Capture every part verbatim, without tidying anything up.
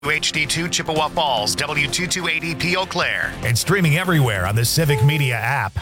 H D two Chippewa Falls, W two two eight E P Eau Claire. And streaming everywhere on the Civic Media app.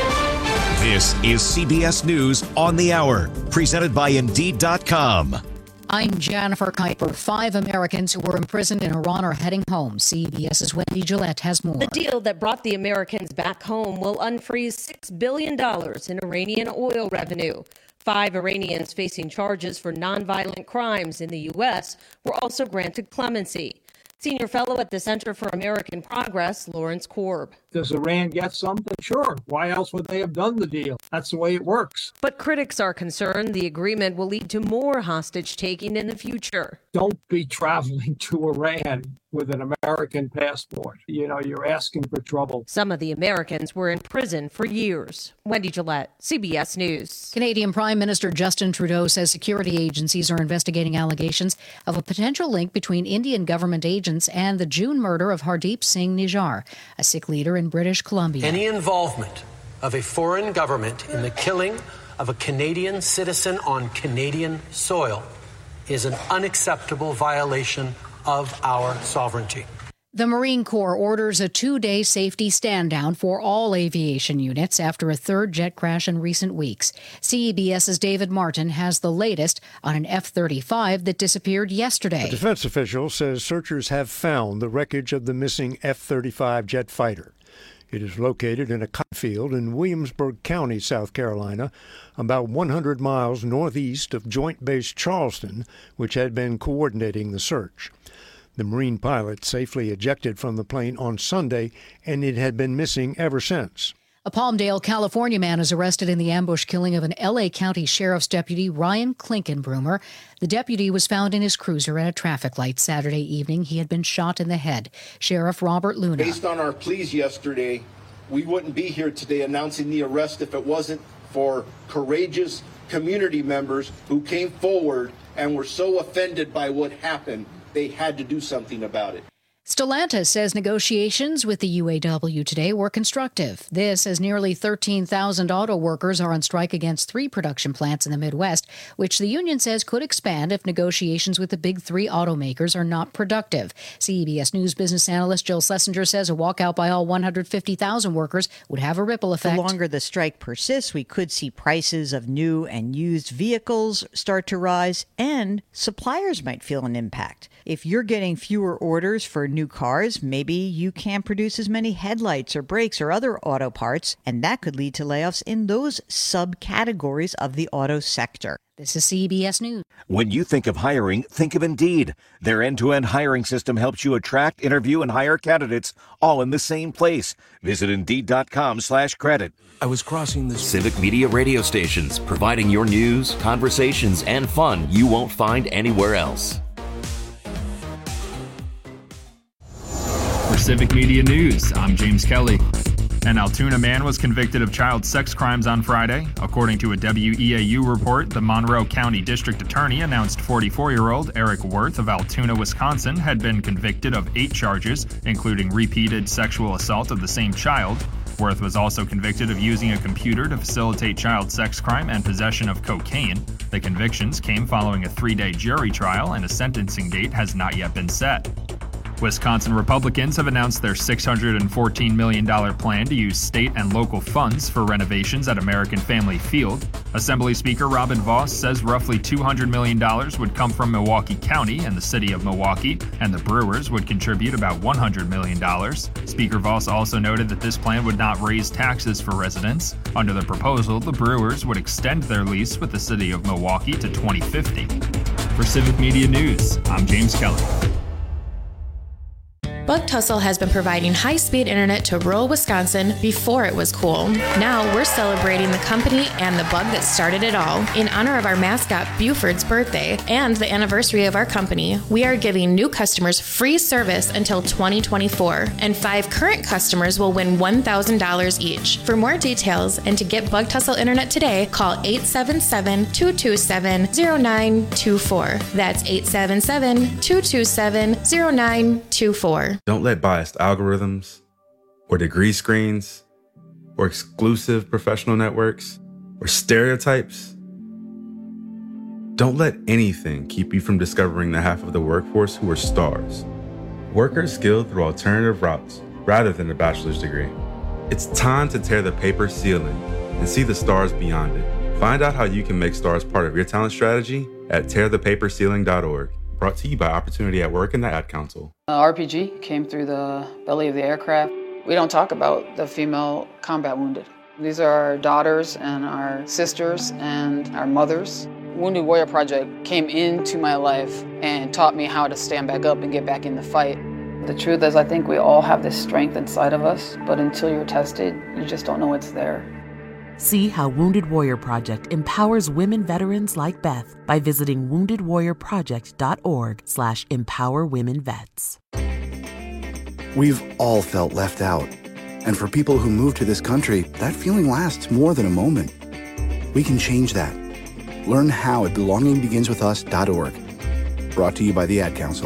This is C B S News on the Hour, presented by Indeed dot com. I'm Jennifer Kuiper. Five Americans who were imprisoned in Iran are heading home. CBS's Wendy Gillette has more. The deal that brought the Americans back home will unfreeze six billion dollars in Iranian oil revenue. Five Iranians facing charges for nonviolent crimes in the U S were also granted clemency. Senior fellow at the Center for American Progress, Lawrence Korb. Does Iran get something? Sure. Why else would they have done the deal? That's the way it works. But critics are concerned the agreement will lead to more hostage-taking in the future. Don't be traveling to Iran with an American passport. You know, you're asking for trouble. Some of the Americans were in prison for years. Wendy Gillette, C B S News. Canadian Prime Minister Justin Trudeau says security agencies are investigating allegations of a potential link between Indian government agents and the June murder of Hardeep Singh Nijjar, a Sikh leader in British Columbia. Any involvement of a foreign government in the killing of a Canadian citizen on Canadian soil is an unacceptable violation of our sovereignty. The Marine Corps orders a two-day safety stand-down for all aviation units after a third jet crash in recent weeks. CBS's David Martin has the latest on an F thirty-five that disappeared yesterday. A defense official says searchers have found the wreckage of the missing F thirty-five jet fighter. It is located in a cotton field in Williamsburg County, South Carolina, about one hundred miles northeast of Joint Base Charleston, which had been coordinating the search. The Marine pilot safely ejected from the plane on Sunday, and it had been missing ever since. A Palmdale, California man is arrested in the ambush killing of an L A County Sheriff's Deputy, Ryan Klinkenbroomer. The deputy was found in his cruiser at a traffic light Saturday evening. He had been shot in the head. Sheriff Robert Luna. Based on our pleas yesterday, we wouldn't be here today announcing the arrest if it wasn't for courageous community members who came forward and were so offended by what happened, they had to do something about it. Stellantis says negotiations with the U A W today were constructive. This as nearly thirteen thousand auto workers are on strike against three production plants in the Midwest, which the union says could expand if negotiations with the big three automakers are not productive. C B S News business analyst Jill Schlesinger says a walkout by all one hundred fifty thousand workers would have a ripple effect. The longer the strike persists, we could see prices of new and used vehicles start to rise, and suppliers might feel an impact. If you're getting fewer orders for new cars, maybe you can't produce as many headlights or brakes or other auto parts, and that could lead to layoffs in those subcategories of the auto sector. This is C B S News. When you think of hiring, think of Indeed. Their end-to-end hiring system helps you attract, interview, and hire candidates all in the same place. Visit Indeed.com slash credit. I was crossing the Civic Media radio stations, providing your news, conversations, and fun you won't find anywhere else. For Civic Media News, I'm James Kelly. An Altoona man was convicted of child sex crimes on Friday. According to a W E A U report, the Monroe County District Attorney announced forty-four-year-old Eric Worth of Altoona, Wisconsin, had been convicted of eight charges, including repeated sexual assault of the same child. Worth was also convicted of using a computer to facilitate child sex crime and possession of cocaine. The convictions came following a three-day jury trial, and a sentencing date has not yet been set. Wisconsin Republicans have announced their six hundred fourteen million dollars plan to use state and local funds for renovations at American Family Field. Assembly Speaker Robin Vos says roughly two hundred million dollars would come from Milwaukee County and the city of Milwaukee, and the Brewers would contribute about one hundred million dollars. Speaker Vos also noted that this plan would not raise taxes for residents. Under the proposal, the Brewers would extend their lease with the city of Milwaukee to twenty fifty. For Civic Media News, I'm James Kelly. Bug Tussle has been providing high-speed internet to rural Wisconsin before it was cool. Now we're celebrating the company and the bug that started it all. In honor of our mascot Buford's birthday and the anniversary of our company, we are giving new customers free service until twenty twenty-four, and five current customers will win one thousand dollars each. For more details and to get Bug Tussle internet today, call eight seven seven, two two seven, zero nine two four. That's eight seven seven, two two seven, zero nine two four. Don't let biased algorithms or degree screens or exclusive professional networks or stereotypes, don't let anything keep you from discovering the half of the workforce who are stars, workers skilled through alternative routes rather than a bachelor's degree. It's time to tear the paper ceiling and see the stars beyond it. Find out how you can make stars part of your talent strategy at tear the paper ceiling dot org. Brought to you by Opportunity at Work and the Ad Council. Uh, R P G came through the belly of the aircraft. We don't talk about the female combat wounded. These are our daughters and our sisters and our mothers. Wounded Warrior Project came into my life and taught me how to stand back up and get back in the fight. The truth is, I think we all have this strength inside of us, but until you're tested, you just don't know it's there. See how Wounded Warrior Project empowers women veterans like Beth by visiting wounded warrior project dot org slash empower women vets. We've all felt left out. And for people who move to this country, that feeling lasts more than a moment. We can change that. Learn how at belonging begins with us dot org. Brought to you by the Ad Council.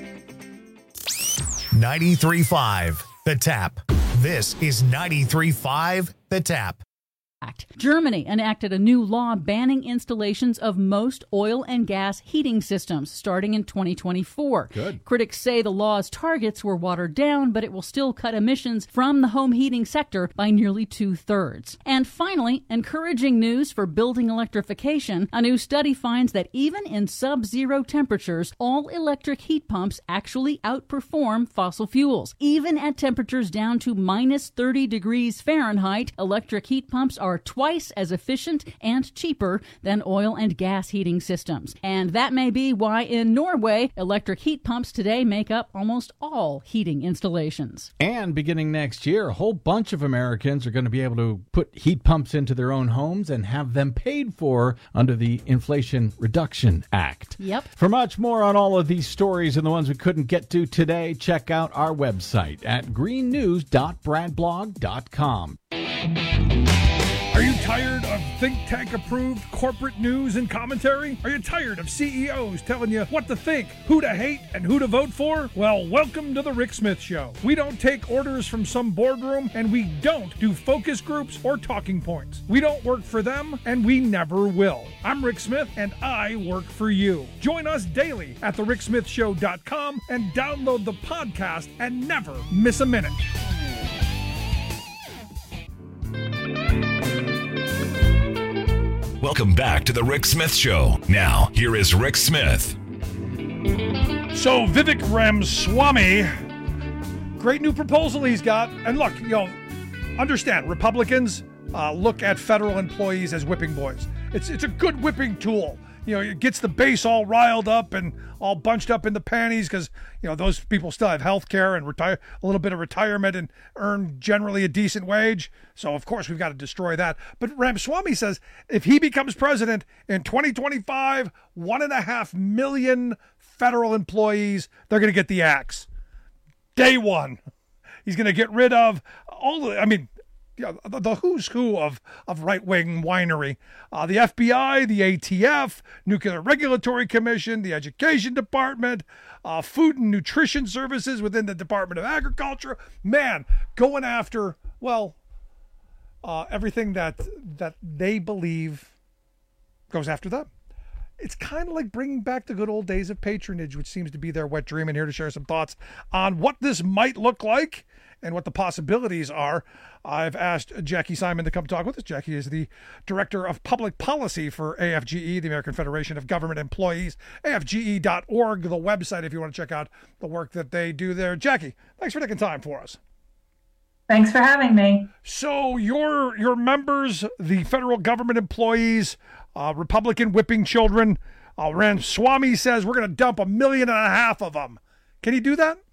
ninety-three point five The Tap. This is ninety-three point five The Tap. Germany enacted a new law banning installations of most oil and gas heating systems starting in twenty twenty-four. Good. Critics say the law's targets were watered down, but it will still cut emissions from the home heating sector by nearly two-thirds. And finally, encouraging news for building electrification. A new study finds that even in sub-zero temperatures, all-electric heat pumps actually outperform fossil fuels. Even at temperatures down to minus thirty degrees Fahrenheit, electric heat pumps are twice as efficient and cheaper than oil and gas heating systems. And that may be why in Norway, electric heat pumps today make up almost all heating installations. And beginning next year, a whole bunch of Americans are going to be able to put heat pumps into their own homes and have them paid for under the Inflation Reduction Act. Yep. For much more on all of these stories and the ones we couldn't get to today, check out our website at green news dot brad blog dot com. Are you tired of think tank approved corporate news and commentary? Are you tired of C E Os telling you what to think, who to hate, and who to vote for? Well, welcome to the Rick Smith Show. We don't take orders from some boardroom, and we don't do focus groups or talking points. We don't work for them, and we never will. I'm Rick Smith, and I work for you. Join us daily at the rick smith show dot com and download the podcast and never miss a minute. Welcome back to the Rick Smith Show. Now, here is Rick Smith. So Vivek Ramaswamy, great new proposal he's got. And look, you know, understand, Republicans uh, look at federal employees as whipping boys. It's it's a good whipping tool. You know, it gets the base all riled up and all bunched up in the panties because, you know, those people still have health care and retire a little bit of retirement and earn generally a decent wage. So, of course, we've got to destroy that. But Ramaswamy says if he becomes president in twenty twenty-five, one and a half million federal employees, they're going to get the axe. Day one. He's going to get rid of all the, I mean, Yeah, the, the who's who of, of right-wing winery. Uh, the F B I, the A T F, Nuclear Regulatory Commission, the Education Department, uh, Food and Nutrition Services within the Department of Agriculture. Man, going after, well, uh, everything that that they believe goes after them. It's kind of like bringing back the good old days of patronage, which seems to be their wet dream. And here to share some thoughts on what this might look like and what the possibilities are, I've asked Jackie Simon to come talk with us. Jackie is the Director of Public Policy for A F G E, the American Federation of Government Employees, A F G E dot org, the website, if you want to check out the work that they do there. Jackie, thanks for taking time for us. Thanks for having me. So your your members, the federal government employees, uh, Republican whipping children, uh, Ramaswamy says we're going to dump a million and a half of them. Can you do that?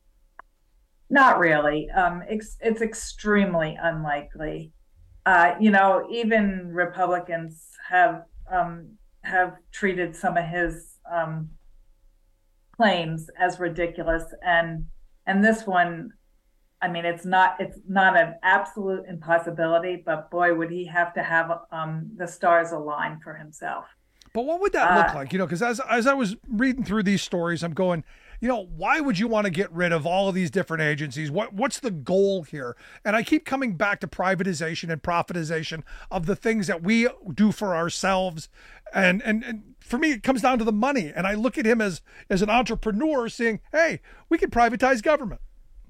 Not really. Um, it's, it's extremely unlikely. Uh, you know, even Republicans have um, have treated some of his um, claims as ridiculous, and and this one, I mean, it's not it's not an absolute impossibility, but boy, would he have to have um, the stars align for himself. But what would that look uh, like? You know, because as as I was reading through these stories, I'm going, you know, why would you want to get rid of all of these different agencies? What what's the goal here? And I keep coming back to privatization and profitization of the things that we do for ourselves And, and, and for me, it comes down to the money. And I look at him as, as an entrepreneur saying, hey, we can privatize government.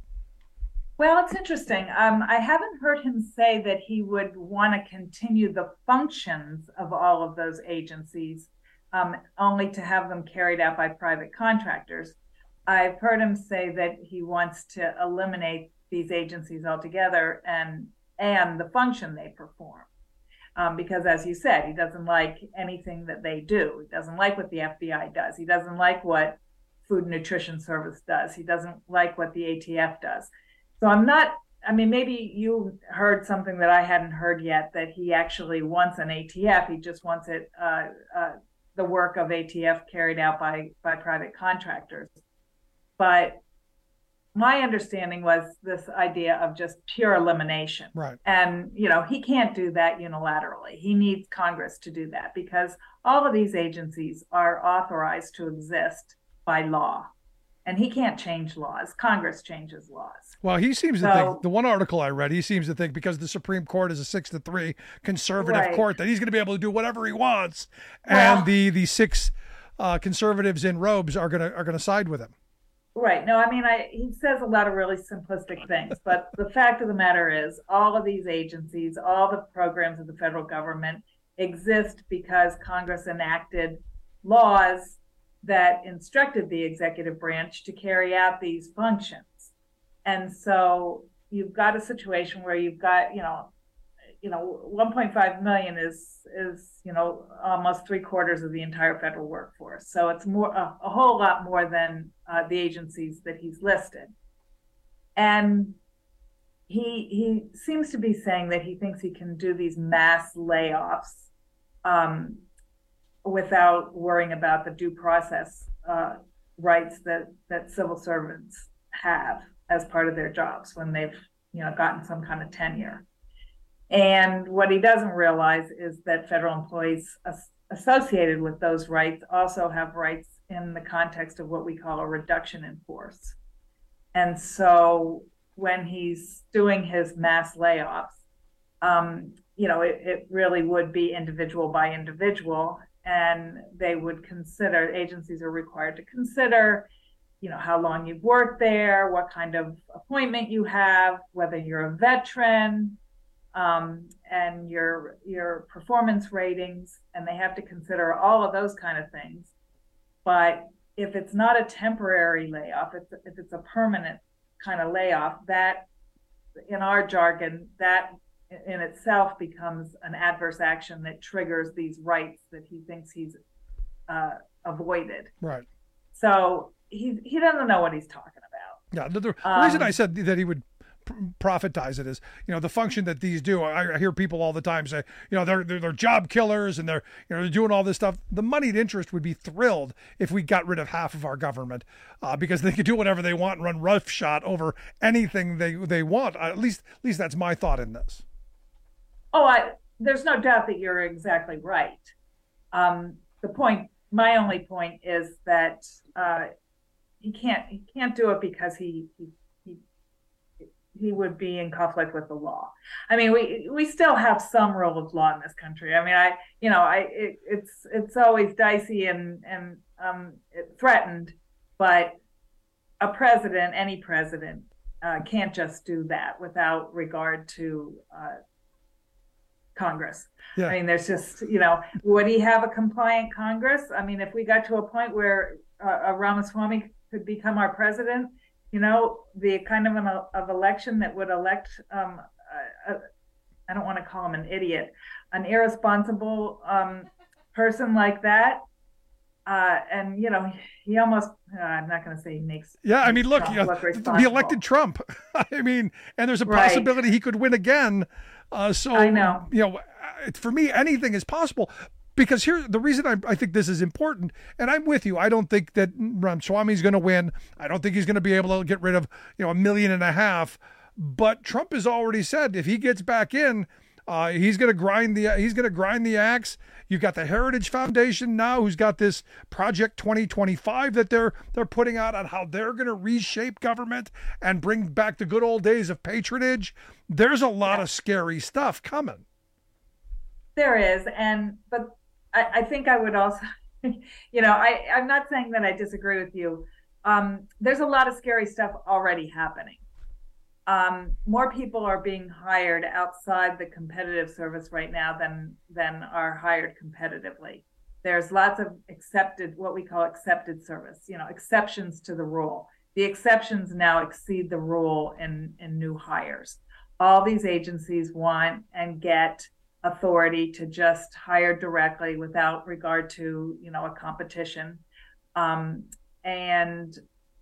Well, it's interesting. Um, I haven't heard him say that he would want to continue the functions of all of those agencies, um, only to have them carried out by private contractors. I've heard him say that he wants to eliminate these agencies altogether and and the function they perform. Um, because as you said, he doesn't like anything that they do. He doesn't like what the F B I does. He doesn't like what Food and Nutrition Service does. He doesn't like what the A T F does. So I'm not, I mean, maybe you heard something that I hadn't heard yet, that he actually wants an A T F. He just wants it, uh, uh, the work of A T F carried out by, by private contractors. But my understanding was this idea of just pure elimination. Right. And, you know, he can't do that unilaterally. He needs Congress to do that because all of these agencies are authorized to exist by law. And he can't change laws. Congress changes laws. Well, he seems to So- think, the one article I read, he seems to think because the Supreme Court is a six to three conservative Right. court that he's going to be able to do whatever he wants. Well- And the, the six uh, conservatives in robes are going to are going to side with him. Right. No, I mean, I, he says a lot of really simplistic things, but the fact of the matter is all of these agencies, all the programs of the federal government exist because Congress enacted laws that instructed the executive branch to carry out these functions. And so you've got a situation where you've got, you know, you know, one point five million is, is, you know, almost three quarters of the entire federal workforce. So it's more, a, a whole lot more than uh, the agencies that he's listed. And he, he seems to be saying that he thinks he can do these mass layoffs um, without worrying about the due process uh, rights that, that civil servants have as part of their jobs when they've, you know, gotten some kind of tenure. And what he doesn't realize is that federal employees as- associated with those rights also have rights in the context of what we call a reduction in force. And so when he's doing his mass layoffs, um, you know, it, it really would be individual by individual, and they would consider, agencies are required to consider, you know, how long you've worked there, what kind of appointment you have, whether you're a veteran, um, and your your performance ratings, and they have to consider all of those kind of things. But if it's not a temporary layoff, if, if it's a permanent kind of layoff, that, in our jargon, that in itself becomes an adverse action that triggers these rights that he thinks he's uh, avoided. Right. So he he doesn't know what he's talking about. Yeah. The, the Um, reason I said that he would pr- profitize it is, you know, the function that these do. I, I hear people all the time say, you know, they're, they're they're job killers and they're you know they're doing all this stuff. The moneyed interest would be thrilled if we got rid of half of our government, uh, because they could do whatever they want and run roughshod over anything they they want. Uh, at least at least that's my thought in this. Oh, I, there's no doubt that you're exactly right. Um, the point, my only point, is that uh, he can't he can't do it because he he he he would be in conflict with the law. I mean, we we still have some rule of law in this country. I mean, I you know, I it, it's it's always dicey and and um, threatened, but a president, any president, uh, can't just do that without regard to Uh, Congress. Yeah. I mean, there's just, you know, would he have a compliant Congress? I mean, if we got to a point where uh, a Ramaswamy could become our president, you know, the kind of an of election that would elect, um, a, a, I don't want to call him an idiot, an irresponsible um, person like that. Uh, and, you know, he almost, uh, I'm not going to say he makes. Yeah, I mean, look, Trump you know, look the responsible. elected Trump. I mean, and there's a Right. possibility he could win again. Uh, so, I know. you know, uh, for me, anything is possible. Because here, the reason I, I think this is important, and I'm with you, I don't think that Ramaswamy's going to win. I don't think he's going to be able to get rid of, you know, a million and a half. But Trump has already said if he gets back in, uh, he's going to grind the he's going to grind the axe. You've got the Heritage Foundation now, who's got this Project twenty twenty-five that they're they're putting out on how they're going to reshape government and bring back the good old days of patronage. There's a lot of scary stuff coming. There is, and but I, I think I would also, you know, I, I'm not saying that I disagree with you. Um, there's a lot of scary stuff already happening. Um, more people are being hired outside the competitive service right now than than are hired competitively. There's lots of accepted, what we call accepted service, you know, exceptions to the rule. The exceptions now exceed the rule in, in new hires. All these agencies want and get authority to just hire directly without regard to, you know, a competition. Um, and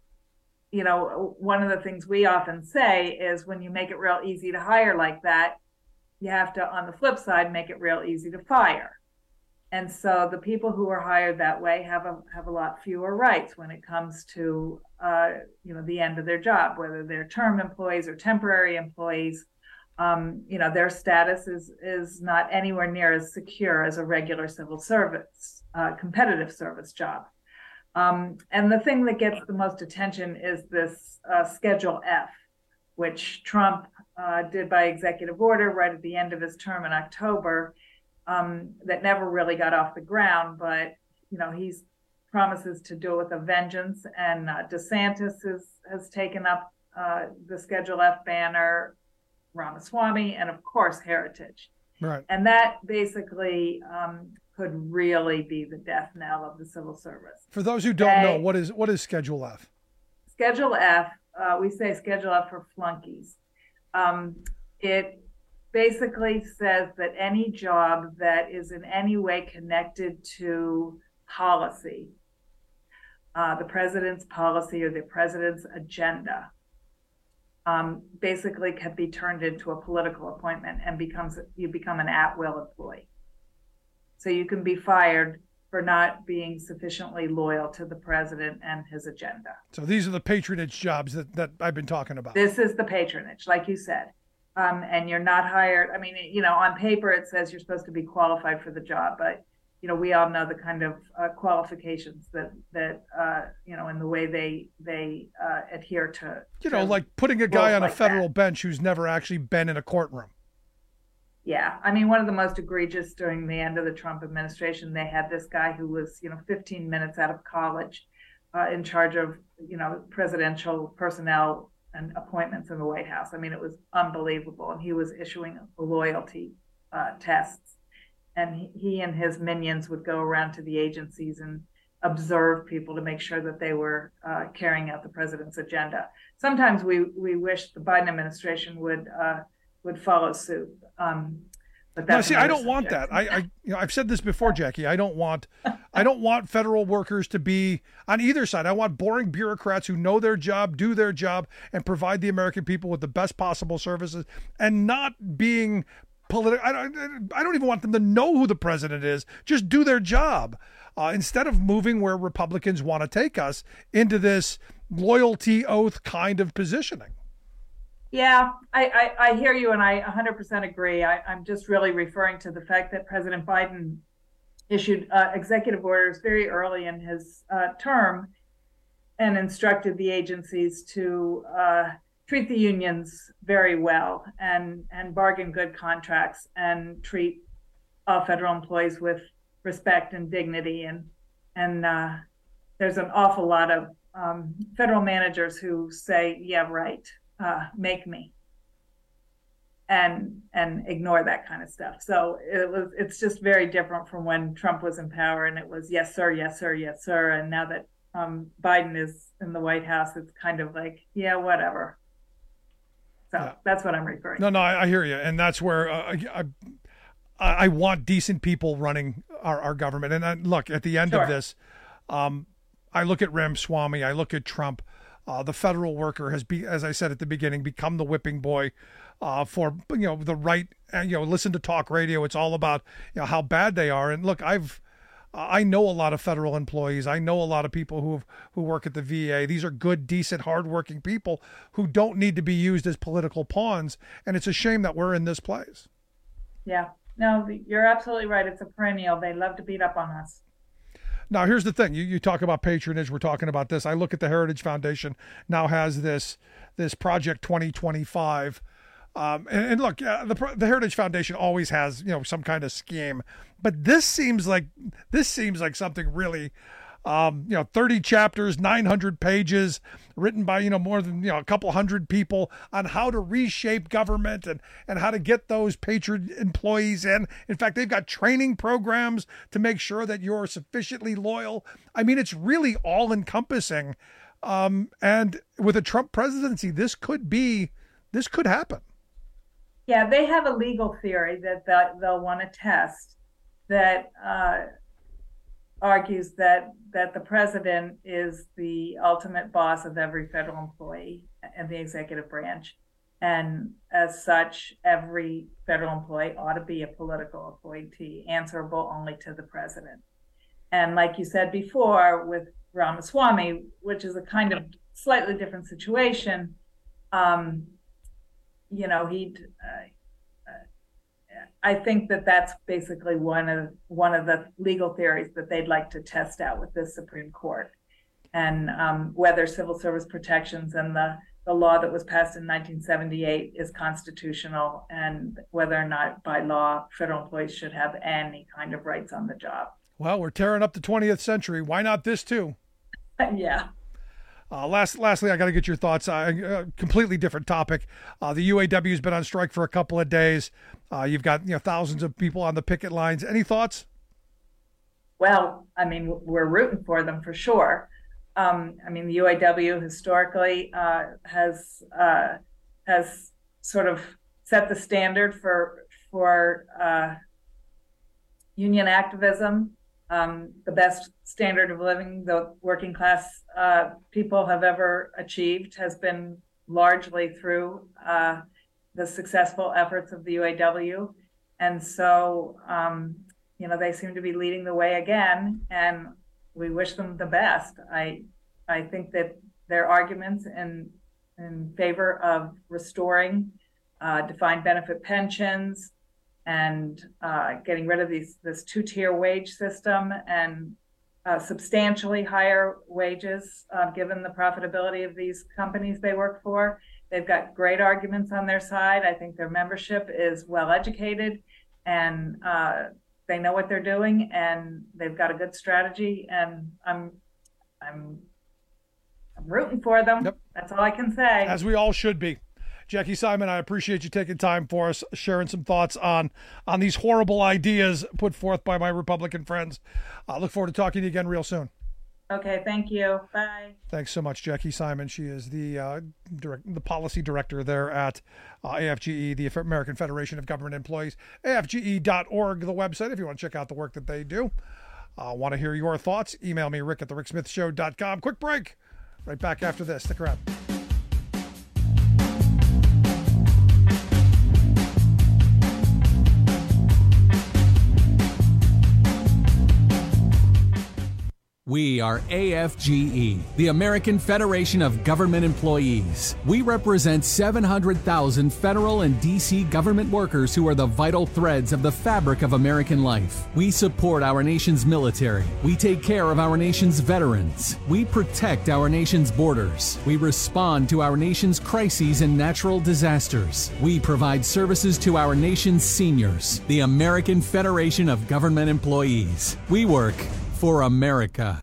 you know, one of the things we often say is when you make it real easy to hire like that, you have to, on the flip side, make it real easy to fire. And so the people who are hired that way have a have a lot fewer rights when it comes to, uh, you know, the end of their job, whether they're term employees or temporary employees. Um, you know, their status is is not anywhere near as secure as a regular civil service, uh, competitive service job. Um, and the thing that gets the most attention is this uh, Schedule F, which Trump uh, did by executive order right at the end of his term in October, um, that never really got off the ground. But, you know, he's promises to do it with a vengeance. And uh, DeSantis has, has taken up uh, the Schedule F banner, Ramaswamy, and of course, Heritage. Right. And that basically um, could really be the death knell of the civil service. For those who don't know, what is what is Schedule F? Schedule F, uh, we say Schedule F for flunkies. Um, it basically says that any job that is in any way connected to policy, uh, the president's policy or the president's agenda, um, basically can be turned into a political appointment and becomes you become an at-will employee. So you can be fired for not being sufficiently loyal to the president and his agenda. So these are the patronage jobs that, that I've been talking about. This is the patronage, like you said. Um, and you're not hired. I mean, you know, on paper it says you're supposed to be qualified for the job, but, you know, we all know the kind of uh, qualifications that, that uh, you know, in the way they they uh, adhere to. You know, to like putting a guy on like a federal that. bench who's never actually been in a courtroom. Yeah, I mean, one of the most egregious during the end of the Trump administration, they had this guy who was, you know, fifteen minutes out of college, uh, in charge of, you know, presidential personnel and appointments in the White House. I mean, it was unbelievable, and he was issuing loyalty uh, tests, and he, he and his minions would go around to the agencies and observe people to make sure that they were uh, carrying out the president's agenda. Sometimes we we wish the Biden administration would. Uh, would follow suit. Um, but that's no, see, I don't subject. want that. I, I, you know, I've said this before, Jackie. I don't want, I don't want federal workers to be on either side. I want boring bureaucrats who know their job, do their job, and provide the American people with the best possible services, and not being political. I don't, I don't even want them to know who the president is. Just do their job uh, instead of moving where Republicans want to take us into this loyalty oath kind of positioning. Yeah, I, I, I hear you, and I one hundred percent agree. I, I'm just really referring to the fact that President Biden issued uh, executive orders very early in his uh, term and instructed the agencies to uh, treat the unions very well and, and bargain good contracts and treat all federal employees with respect and dignity. And, and uh, there's an awful lot of um, federal managers who say, yeah, right. Uh, make me, and and ignore that kind of stuff. So it was it's just very different from when Trump was in power, and it was yes sir, yes sir, yes sir. And now that um, Biden is in the White House, it's kind of like yeah, whatever. So yeah. That's what I'm referring. No, to. no, I, I hear you, and that's where uh, I, I I want decent people running our, our government. And I, look, at the end Sure. of this, um, I look at Ramaswamy, I look at Trump. Uh, the federal worker has, be, as I said at the beginning, become the whipping boy uh, for you know the right. Uh, you know, listen to talk radio. It's all about you know how bad they are. And look, I've I know a lot of federal employees. I know a lot of people who who work at the V A. These are good, decent, hardworking people who don't need to be used as political pawns. And it's a shame that we're in this place. Yeah, no, you're absolutely right. It's a perennial. They love to beat up on us. Now, here's the thing. You you talk about patronage. We're talking about this. I look at the Heritage Foundation now has this this Project twenty twenty-five Um, and, and look, uh, the the Heritage Foundation always has, you know, some kind of scheme, but this seems like this seems like something really, um, you know, thirty chapters, nine hundred pages, written by, you know, more than, you know, a couple hundred people on how to reshape government and and how to get those patriot employees in. In fact, they've got training programs to make sure that you're sufficiently loyal. I mean, it's really all encompassing. Um, and with a Trump presidency, this could be, this could happen. Yeah, they have a legal theory that they'll, they'll want to test that uh, argues that that the president is the ultimate boss of every federal employee in the executive branch. And as such, every federal employee ought to be a political appointee, answerable only to the president. And like you said before, with Ramaswamy, which is a kind of slightly different situation, um, you know, he'd, uh, uh, I think that that's basically one of one of the legal theories that they'd like to test out with this Supreme Court, and um, whether civil service protections and the, the law that was passed in nineteen seventy-eight is constitutional, and whether or not by law federal employees should have any kind of rights on the job. Well, we're tearing up the twentieth century. Why not this too? Yeah. Uh, last, lastly, I got to get your thoughts. Uh, a completely different topic. Uh, the U A W has been on strike for a couple of days. Uh, you've got, you know, thousands of people on the picket lines. Any thoughts? Well, I mean, we're rooting for them for sure. Um, I mean, the U A W historically uh, has uh, has sort of set the standard for for uh, union activism. Um, the best standard of living the working class uh, people have ever achieved has been largely through uh, the successful efforts of the U A W. And so, um, you know, they seem to be leading the way again, and we wish them the best. I I think that their arguments in, in favor of restoring uh, defined benefit pensions, and uh, getting rid of these this two-tier wage system and uh, substantially higher wages, uh, given the profitability of these companies they work for. They've got great arguments on their side. I think their membership is well-educated, and uh, they know what they're doing, and they've got a good strategy, and I'm I'm, I'm rooting for them. Yep. That's all I can say. As we all should be. Jackie Simon, I appreciate you taking time for us, sharing some thoughts on on these horrible ideas put forth by my Republican friends. I look forward to talking to you again real soon. Okay, thank you. Bye. Thanks so much, Jackie Simon. She is the uh, direct, the policy director there at uh, A F G E, the American Federation of Government Employees. A F G E dot org, the website, if you want to check out the work that they do. I uh, want to hear your thoughts. Email me, rick at the rick smith show dot com. Quick break. Right back after this. Stick around. We are A F G E, the American Federation of Government Employees. We represent seven hundred thousand federal and D C government workers who are the vital threads of the fabric of American life. We support our nation's military. We take care of our nation's veterans. We protect our nation's borders. We respond to our nation's crises and natural disasters. We provide services to our nation's seniors. The American Federation of Government Employees. We work for America.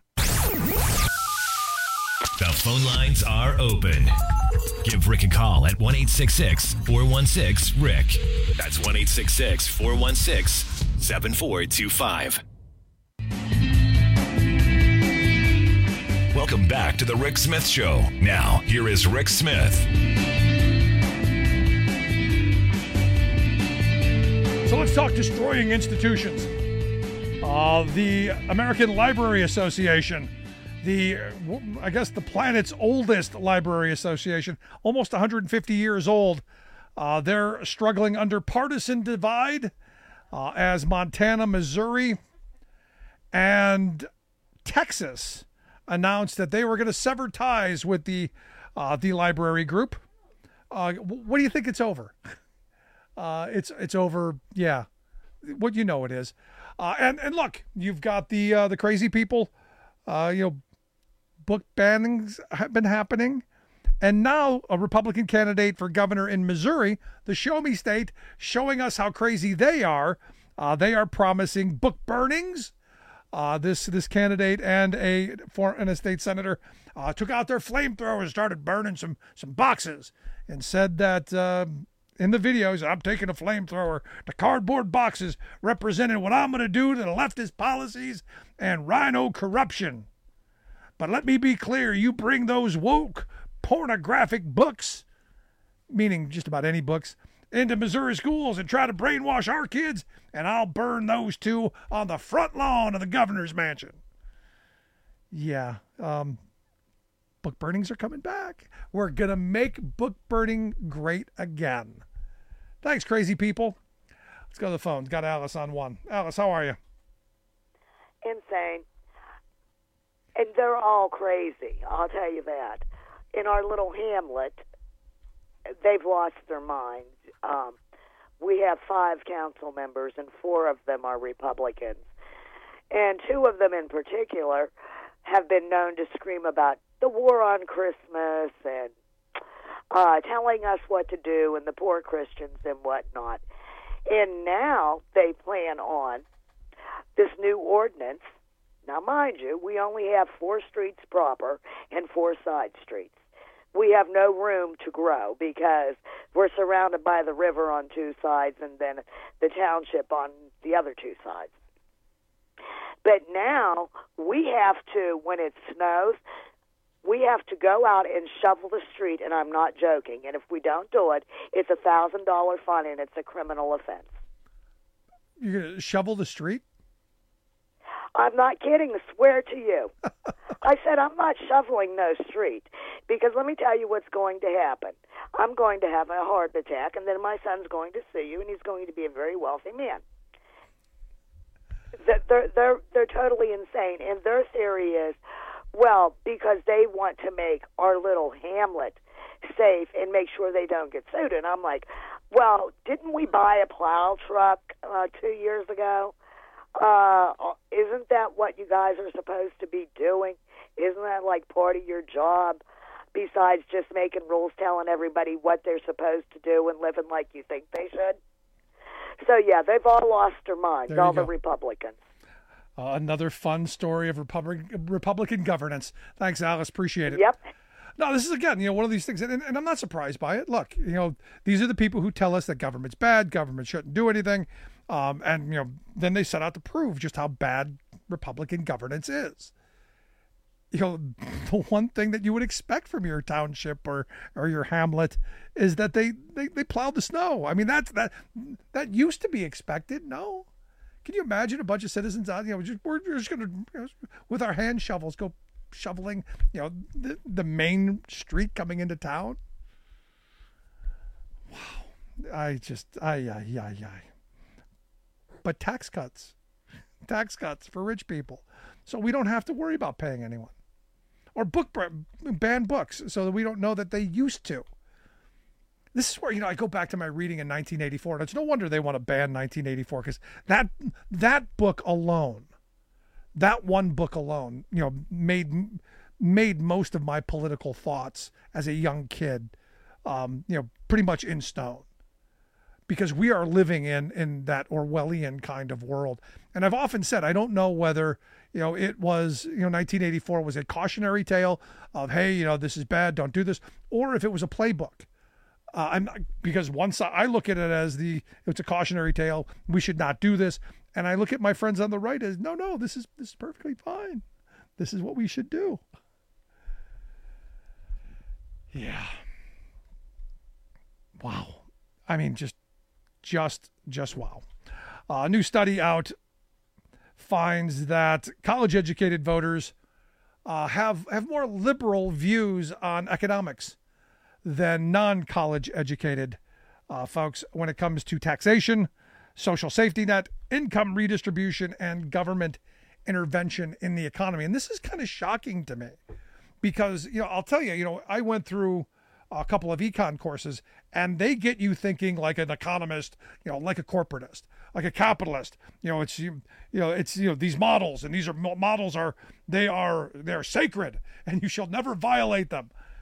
The phone lines are open. Give Rick a call at one eight six six, four one six, Rick. That's one eight six six, four one six, seven four two five. Welcome back to the Rick Smith Show. Now, here is Rick Smith. So let's talk destroying institutions. Uh, the American Library Association, the, I guess the planet's oldest library association, almost one hundred fifty years old. Uh, they're struggling under partisan divide uh, as Montana, Missouri, and Texas announced that they were going to sever ties with the uh, the library group. Uh, what do you think it's over? Uh, it's it's over, yeah. What you know it is. Uh, and, and look, you've got the uh, the crazy people, uh, you know, book bannings have been happening. And now a Republican candidate for governor in Missouri, the Show Me State, showing us how crazy they are. Uh, they are promising book burnings. Uh, this this candidate and a foreign a state senator uh, took out their flamethrowers, started burning some some boxes, and said that uh, in the videos, I'm taking a flamethrower to cardboard boxes representing what I'm going to do to the leftist policies and rhino corruption. But let me be clear, you bring those woke pornographic books, meaning just about any books, into Missouri schools and try to brainwash our kids, and I'll burn those two on the front lawn of the governor's mansion. Yeah, um, book burnings are coming back. We're going to make book burning great again. Thanks, crazy people. Let's go to the phones. Got Alice on one. Alice, how are you? Insane. And they're all crazy, I'll tell you that. In our little hamlet, they've lost their minds. Um, we have five council members, and four of them are Republicans. And two of them in particular have been known to scream about the war on Christmas and uh, telling us what to do and the poor Christians and whatnot. And now they plan on this new ordinance. Now, mind you, we only have four streets proper and four side streets. We have no room to grow because we're surrounded by the river on two sides and then the township on the other two sides. But now we have to, when it snows, we have to go out and shovel the street, and I'm not joking. And if we don't do it, it's a one thousand dollars fine and it's a criminal offense. You're going to shovel the street? I'm not kidding, I swear to you. I said, I'm not shoveling no street because let me tell you what's going to happen. I'm going to have a heart attack, and then my son's going to see you, and he's going to be a very wealthy man. They're, they're, they're totally insane, and their theory is, well, because they want to make our little hamlet safe and make sure they don't get sued. And I'm like, well, didn't we buy a plow truck uh, two years ago? Uh, isn't that what you guys are supposed to be doing? Isn't that like part of your job besides just making rules, telling everybody what they're supposed to do and living like you think they should? So, yeah, they've all lost their minds, all the Republicans. Uh, another fun story of Republic, Republican governance. Thanks, Alice. Appreciate it. Yep. No, this is, again, you know, one of these things, and, and I'm not surprised by it. Look, you know, these are the people who tell us that government's bad, government shouldn't do anything, um, and, you know, then they set out to prove just how bad Republican governance is. You know, the one thing that you would expect from your township or, or your hamlet is that they, they, they plow the snow. I mean, that's, that that used to be expected, no? Can you imagine a bunch of citizens out, you know, just, we're just going to, you know, with our hand shovels, go shoveling, you know, the, the main street coming into town? Wow. I just, I, I, I, I. But tax cuts, tax cuts for rich people. So we don't have to worry about paying anyone. Or book ban books so that we don't know that they used to. This is where, you know, I go back to my reading in nineteen eighty-four, and it's no wonder they want to ban nineteen eighty-four, because that that book alone, that one book alone, you know, made made most of my political thoughts as a young kid, um, you know, pretty much in stone. Because we are living in in that Orwellian kind of world. And I've often said, I don't know whether, you know, it was, you know, nineteen eighty-four was a cautionary tale of, hey, you know, this is bad, don't do this, or if it was a playbook. Uh, I'm not, because once I, I look at it as the, it's a cautionary tale, we should not do this. And I look at my friends on the right as, no, no, this is this is perfectly fine. This is what we should do. Yeah. Wow. I mean, just, just, just wow. Uh, a new study out finds that college-educated voters uh, have have more liberal views on economics than non-college educated uh, folks when it comes to taxation, social safety net, income redistribution, and government intervention in the economy. And this is kind of shocking to me because, you know, I'll tell you, you know, I went through a couple of econ courses, and they get you thinking like an economist, you know, like a corporatist, like a capitalist. You know, it's you, you know, it's you know these models, and these are models are they are they're sacred, and you shall never violate them.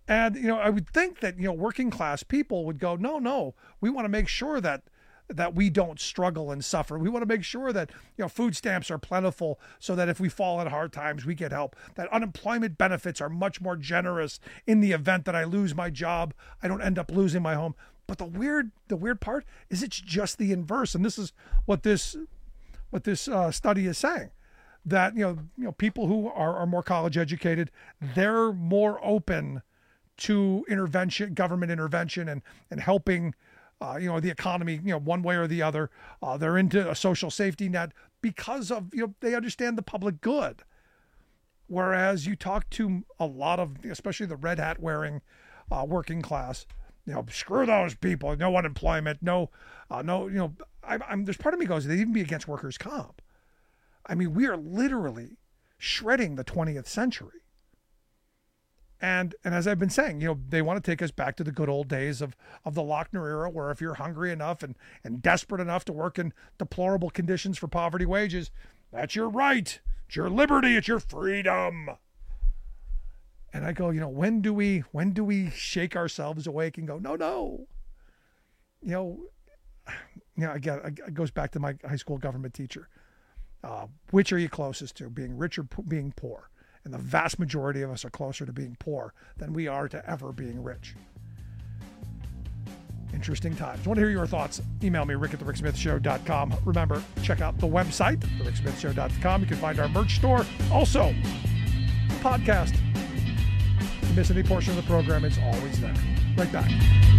And, you know, I would think that, you know, working class people would go, no, no, we want to make sure that that we don't struggle and suffer. We want to make sure that, you know, food stamps are plentiful so that if we fall at hard times, we get help. That unemployment benefits are much more generous in the event that I lose my job, I don't end up losing my home. But the weird, the weird part is it's just the inverse. And this is what this, what this uh, study is saying. That, you know, you know, people who are, are more college educated, they're more open to intervention, government intervention, and and helping, uh, you know, the economy, you know, one way or the other. Uh, they're into a social safety net because of, you know, they understand the public good. Whereas you talk to a lot of, especially the red hat wearing uh, working class, you know, screw those people, no unemployment, no, uh, no, you know, I, I'm there's part of me goes, they even be against workers' comp. I mean, we are literally shredding the twentieth century. And and as I've been saying, you know, they want to take us back to the good old days of, of the Lochner era, where if you're hungry enough and, and desperate enough to work in deplorable conditions for poverty wages, that's your right. It's your liberty. It's your freedom. And I go, you know, when do we when do we shake ourselves awake and go, no, no. You know, you know, again, it goes back to my high school government teacher. Uh, which are you closest to, being rich or p- being poor? And the vast majority of us are closer to being poor than we are to ever being rich. Interesting times. I want to hear your thoughts. Email me, rick at the rick smith show dot com. Remember, check out the website, the rick smith show dot com. You can find our merch store. Also, podcast. If you miss any portion of the program, it's always there. Right back.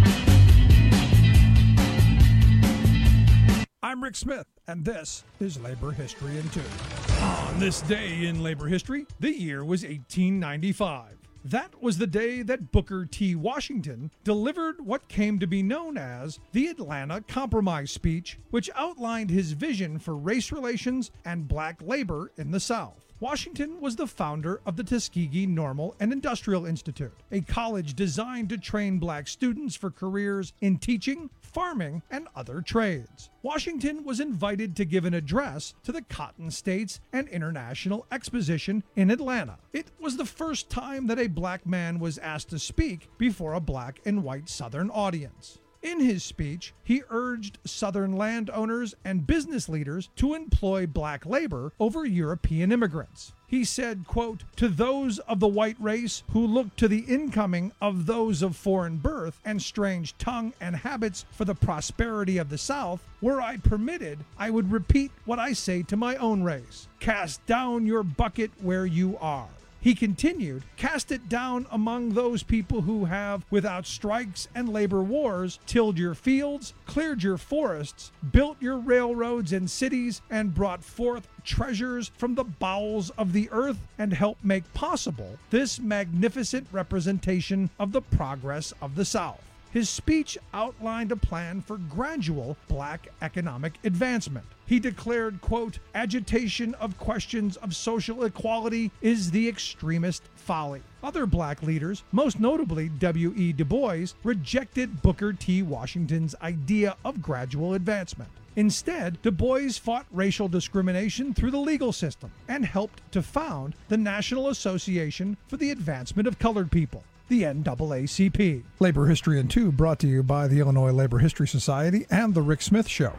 I'm Rick Smith, and this is Labor History in Two. On this day in labor history, the year was eighteen ninety-five. That was the day that Booker T. Washington delivered what came to be known as the Atlanta Compromise speech, which outlined his vision for race relations and black labor in the South. Washington was the founder of the Tuskegee Normal and Industrial Institute, a college designed to train black students for careers in teaching, farming, and other trades. Washington was invited to give an address to the Cotton States and International Exposition in Atlanta. It was the first time that a black man was asked to speak before a black and white Southern audience. In his speech, he urged Southern landowners and business leaders to employ black labor over European immigrants. He said, quote, "To those of the white race who look to the incoming of those of foreign birth and strange tongue and habits for the prosperity of the South, were I permitted, I would repeat what I say to my own race. Cast down your bucket where you are." He continued, "Cast it down among those people who have, without strikes and labor wars, tilled your fields, cleared your forests, built your railroads and cities, and brought forth treasures from the bowels of the earth, and helped make possible this magnificent representation of the progress of the South." His speech outlined a plan for gradual black economic advancement. He declared, quote, "Agitation of questions of social equality is the extremist folly." Other black leaders, most notably W E Du Bois, rejected Booker T. Washington's idea of gradual advancement. Instead, Du Bois fought racial discrimination through the legal system and helped to found the National Association for the Advancement of Colored People, the N double A C P. Labor History in Two, brought to you by the Illinois Labor History Society and The Rick Smith Show.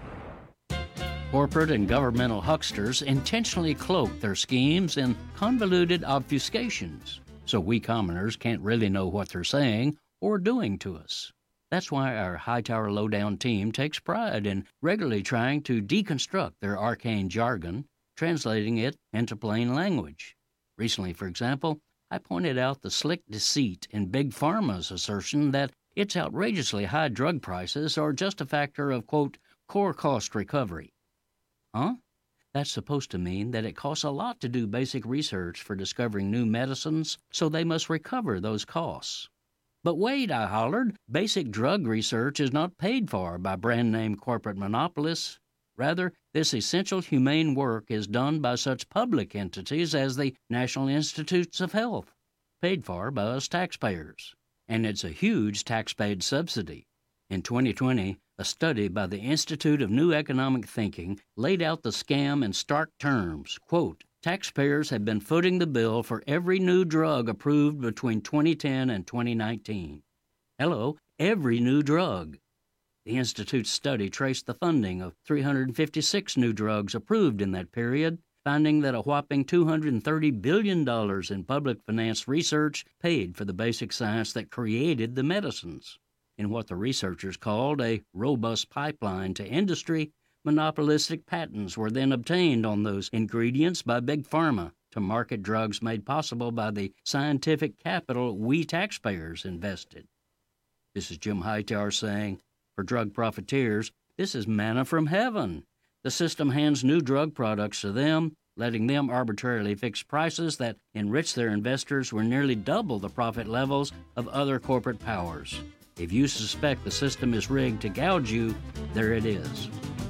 Corporate and governmental hucksters intentionally cloak their schemes in convoluted obfuscations, so we commoners can't really know what they're saying or doing to us. That's why our Hightower Lowdown team takes pride in regularly trying to deconstruct their arcane jargon, translating it into plain language. Recently, for example, I pointed out the slick deceit in Big Pharma's assertion that its outrageously high drug prices are just a factor of, quote, core cost recovery. Huh? That's supposed to mean that it costs a lot to do basic research for discovering new medicines, so they must recover those costs. But wait, I hollered, basic drug research is not paid for by brand-name corporate monopolists. Rather, this essential humane work is done by such public entities as the National Institutes of Health, paid for by us taxpayers. And it's a huge tax-paid subsidy. In twenty twenty, a study by the Institute of New Economic Thinking laid out the scam in stark terms. Quote, taxpayers have been footing the bill for every new drug approved between twenty ten and twenty nineteen. Hello, every new drug. The Institute's study traced the funding of three hundred fifty-six new drugs approved in that period, finding that a whopping two hundred thirty billion dollars in public-financed research paid for the basic science that created the medicines. In what the researchers called a robust pipeline to industry, monopolistic patents were then obtained on those ingredients by Big Pharma to market drugs made possible by the scientific capital we taxpayers invested. This is Jim Hightower saying, for drug profiteers, this is manna from heaven. The system hands new drug products to them, letting them arbitrarily fix prices that enrich their investors were nearly double the profit levels of other corporate powers. If you suspect the system is rigged to gouge you, there it is.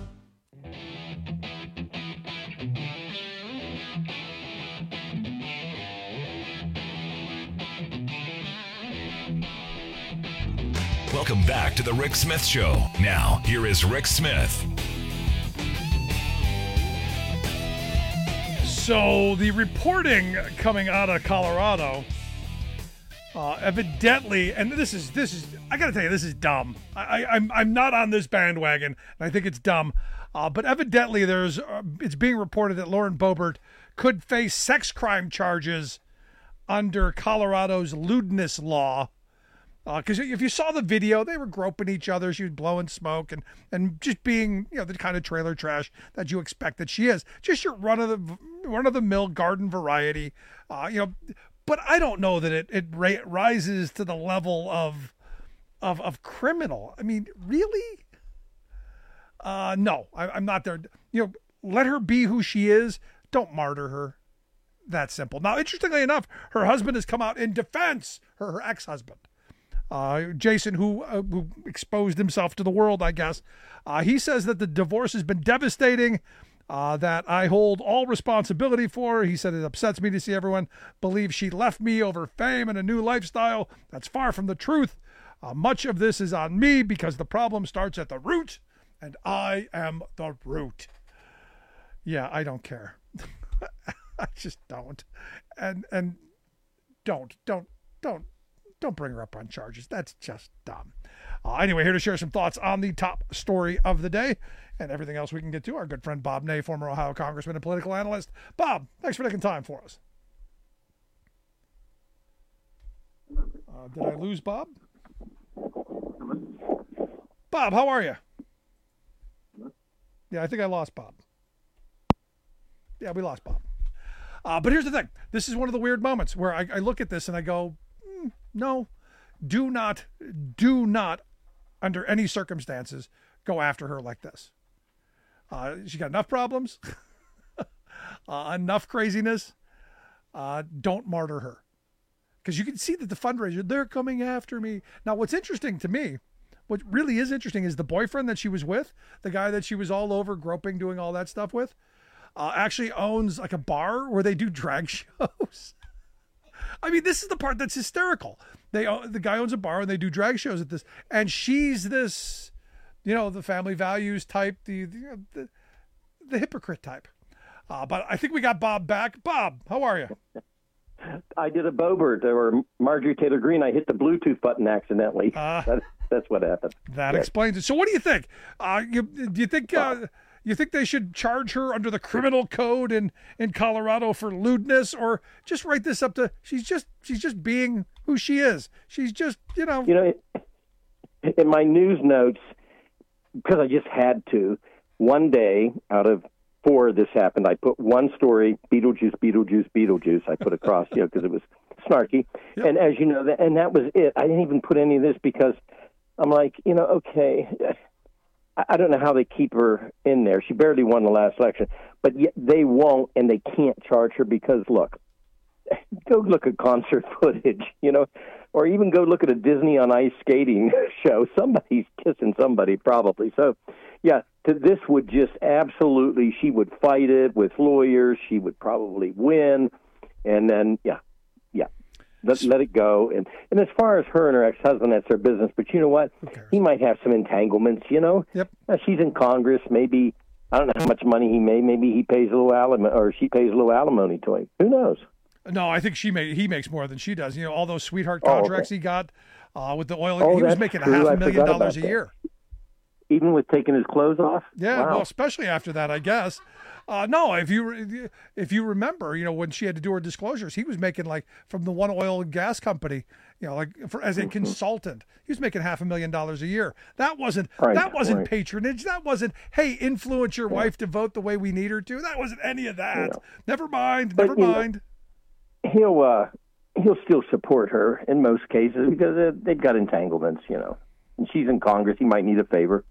Welcome back to the Rick Smith Show. Now, here is Rick Smith. So the reporting coming out of Colorado, uh, evidently, and this is this is I got to tell you, this is dumb. I, I, I'm I'm not on this bandwagon, and I think it's dumb. Uh, but evidently, there's uh, it's being reported that Lauren Boebert could face sex crime charges under Colorado's lewdness law. Because uh, if you saw the video, they were groping each other. She was blowing smoke and, and just being, you know, the kind of trailer trash that you expect that she is. Just your run of the run of the mill garden variety, uh, you know. But I don't know that it it ra- rises to the level of of of criminal. I mean, really? Uh, no, I, I'm not there. You know, let her be who she is. Don't martyr her. That's simple. Now, interestingly enough, her husband has come out in defense. Her, her ex-husband. Uh, Jason, who, uh, who exposed himself to the world, I guess, uh, he says that the divorce has been devastating, uh, that I hold all responsibility for. He said it upsets me to see everyone believe she left me over fame and a new lifestyle. That's far from the truth. Uh, much of this is on me because the problem starts at the root, and I am the root. Yeah, I don't care. I just don't. And and don't, don't, don't. Don't bring her up on charges. That's just dumb. Uh, anyway, here to share some thoughts on the top story of the day and everything else we can get to. Our good friend Bob Ney, former Ohio congressman and political analyst. Bob, thanks for taking time for us. Uh, did I lose Bob? Bob, how are you? Yeah, I think I lost Bob. Yeah, we lost Bob. Uh, but here's the thing. This is one of the weird moments where I, I look at this and I go, no, do not, do not, under any circumstances, go after her like this. Uh, she got enough problems, uh, enough craziness. Uh, don't martyr her. Because you can see that the fundraiser, they're coming after me. Now, what's interesting to me, what really is interesting is the boyfriend that she was with, the guy that she was all over groping, doing all that stuff with, uh, actually owns like a bar where they do drag shows. I mean, this is the part that's hysterical. They the guy owns a bar and they do drag shows at this, and she's this, you know, the family values type, the the the, the hypocrite type. Uh, but I think we got Bob back. Bob, how are you? I did a Boebert or Marjorie Taylor Greene. I hit the Bluetooth button accidentally. Uh, that, that's what happened. That yeah. explains it. So, what do you think? Uh, you, do you think? Uh, You think they should charge her under the criminal code in, in Colorado for lewdness, or just write this up to she's just she's just being who she is. She's just, you know. You know, in my news notes, because I just had to, one day out of four this happened, I put one story, Beetlejuice, Beetlejuice, Beetlejuice, I put across, you know, because it was snarky. Yep. And as you know, and that was it. I didn't even put any of this because I'm like, you know, okay, I don't know how they keep her in there. She barely won the last election, but yet they won't, and they can't charge her because, look, go look at concert footage, you know, or even go look at a Disney on Ice skating show. Somebody's kissing somebody probably. So, yeah, to, this would just absolutely, she would fight it with lawyers. She would probably win, and then, yeah, yeah. Let, let it go. And and as far as her and her ex-husband, that's their business. But you know what? He might have some entanglements, you know? Yep. Uh, she's in Congress. Maybe I don't know how much money he made. Maybe he pays a little alimony, or she pays a little alimony to him. Who knows? No, I think she made, he makes more than she does. You know, all those sweetheart Oh, okay. contracts he got uh, with the oil. Oh, he was that's making a true. half I a million forgot dollars a about that. year. Even with taking his clothes off? Yeah, Wow. well, especially after that, I guess. Uh, no, if you if you remember, you know, when she had to do her disclosures, he was making like from the one oil and gas company, you know, like for, as a consultant, he was making half a million dollars a year. That wasn't Right, that wasn't right. patronage. That wasn't, hey, influence your wife to vote the way we need her to. That wasn't any of that. Yeah. Never mind. But, Never you know, mind. He'll uh, he'll still support her in most cases because uh, they've got entanglements, you know. And she's in Congress. He might need a favor.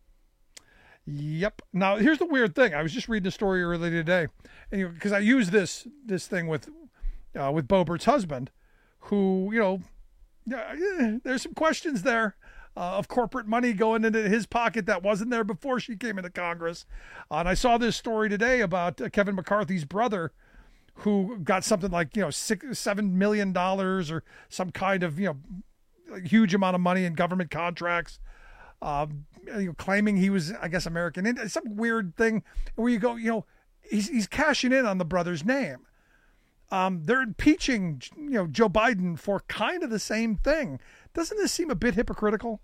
Yep. Now here's the weird thing. I was just reading a story earlier today, and because I use this this thing with uh, with Boebert's husband, who you know, yeah, there's some questions there uh, of corporate money going into his pocket that wasn't there before she came into Congress. Uh, and I saw this story today about uh, Kevin McCarthy's brother, who got something like you know six seven million dollars or some kind of you know huge amount of money in government contracts. Uh, you know, claiming he was, I guess, American Indian, some weird thing where you go, you know, he's he's cashing in on the brother's name. Um, they're impeaching, you know, Joe Biden for kind of the same thing. Doesn't this seem a bit hypocritical?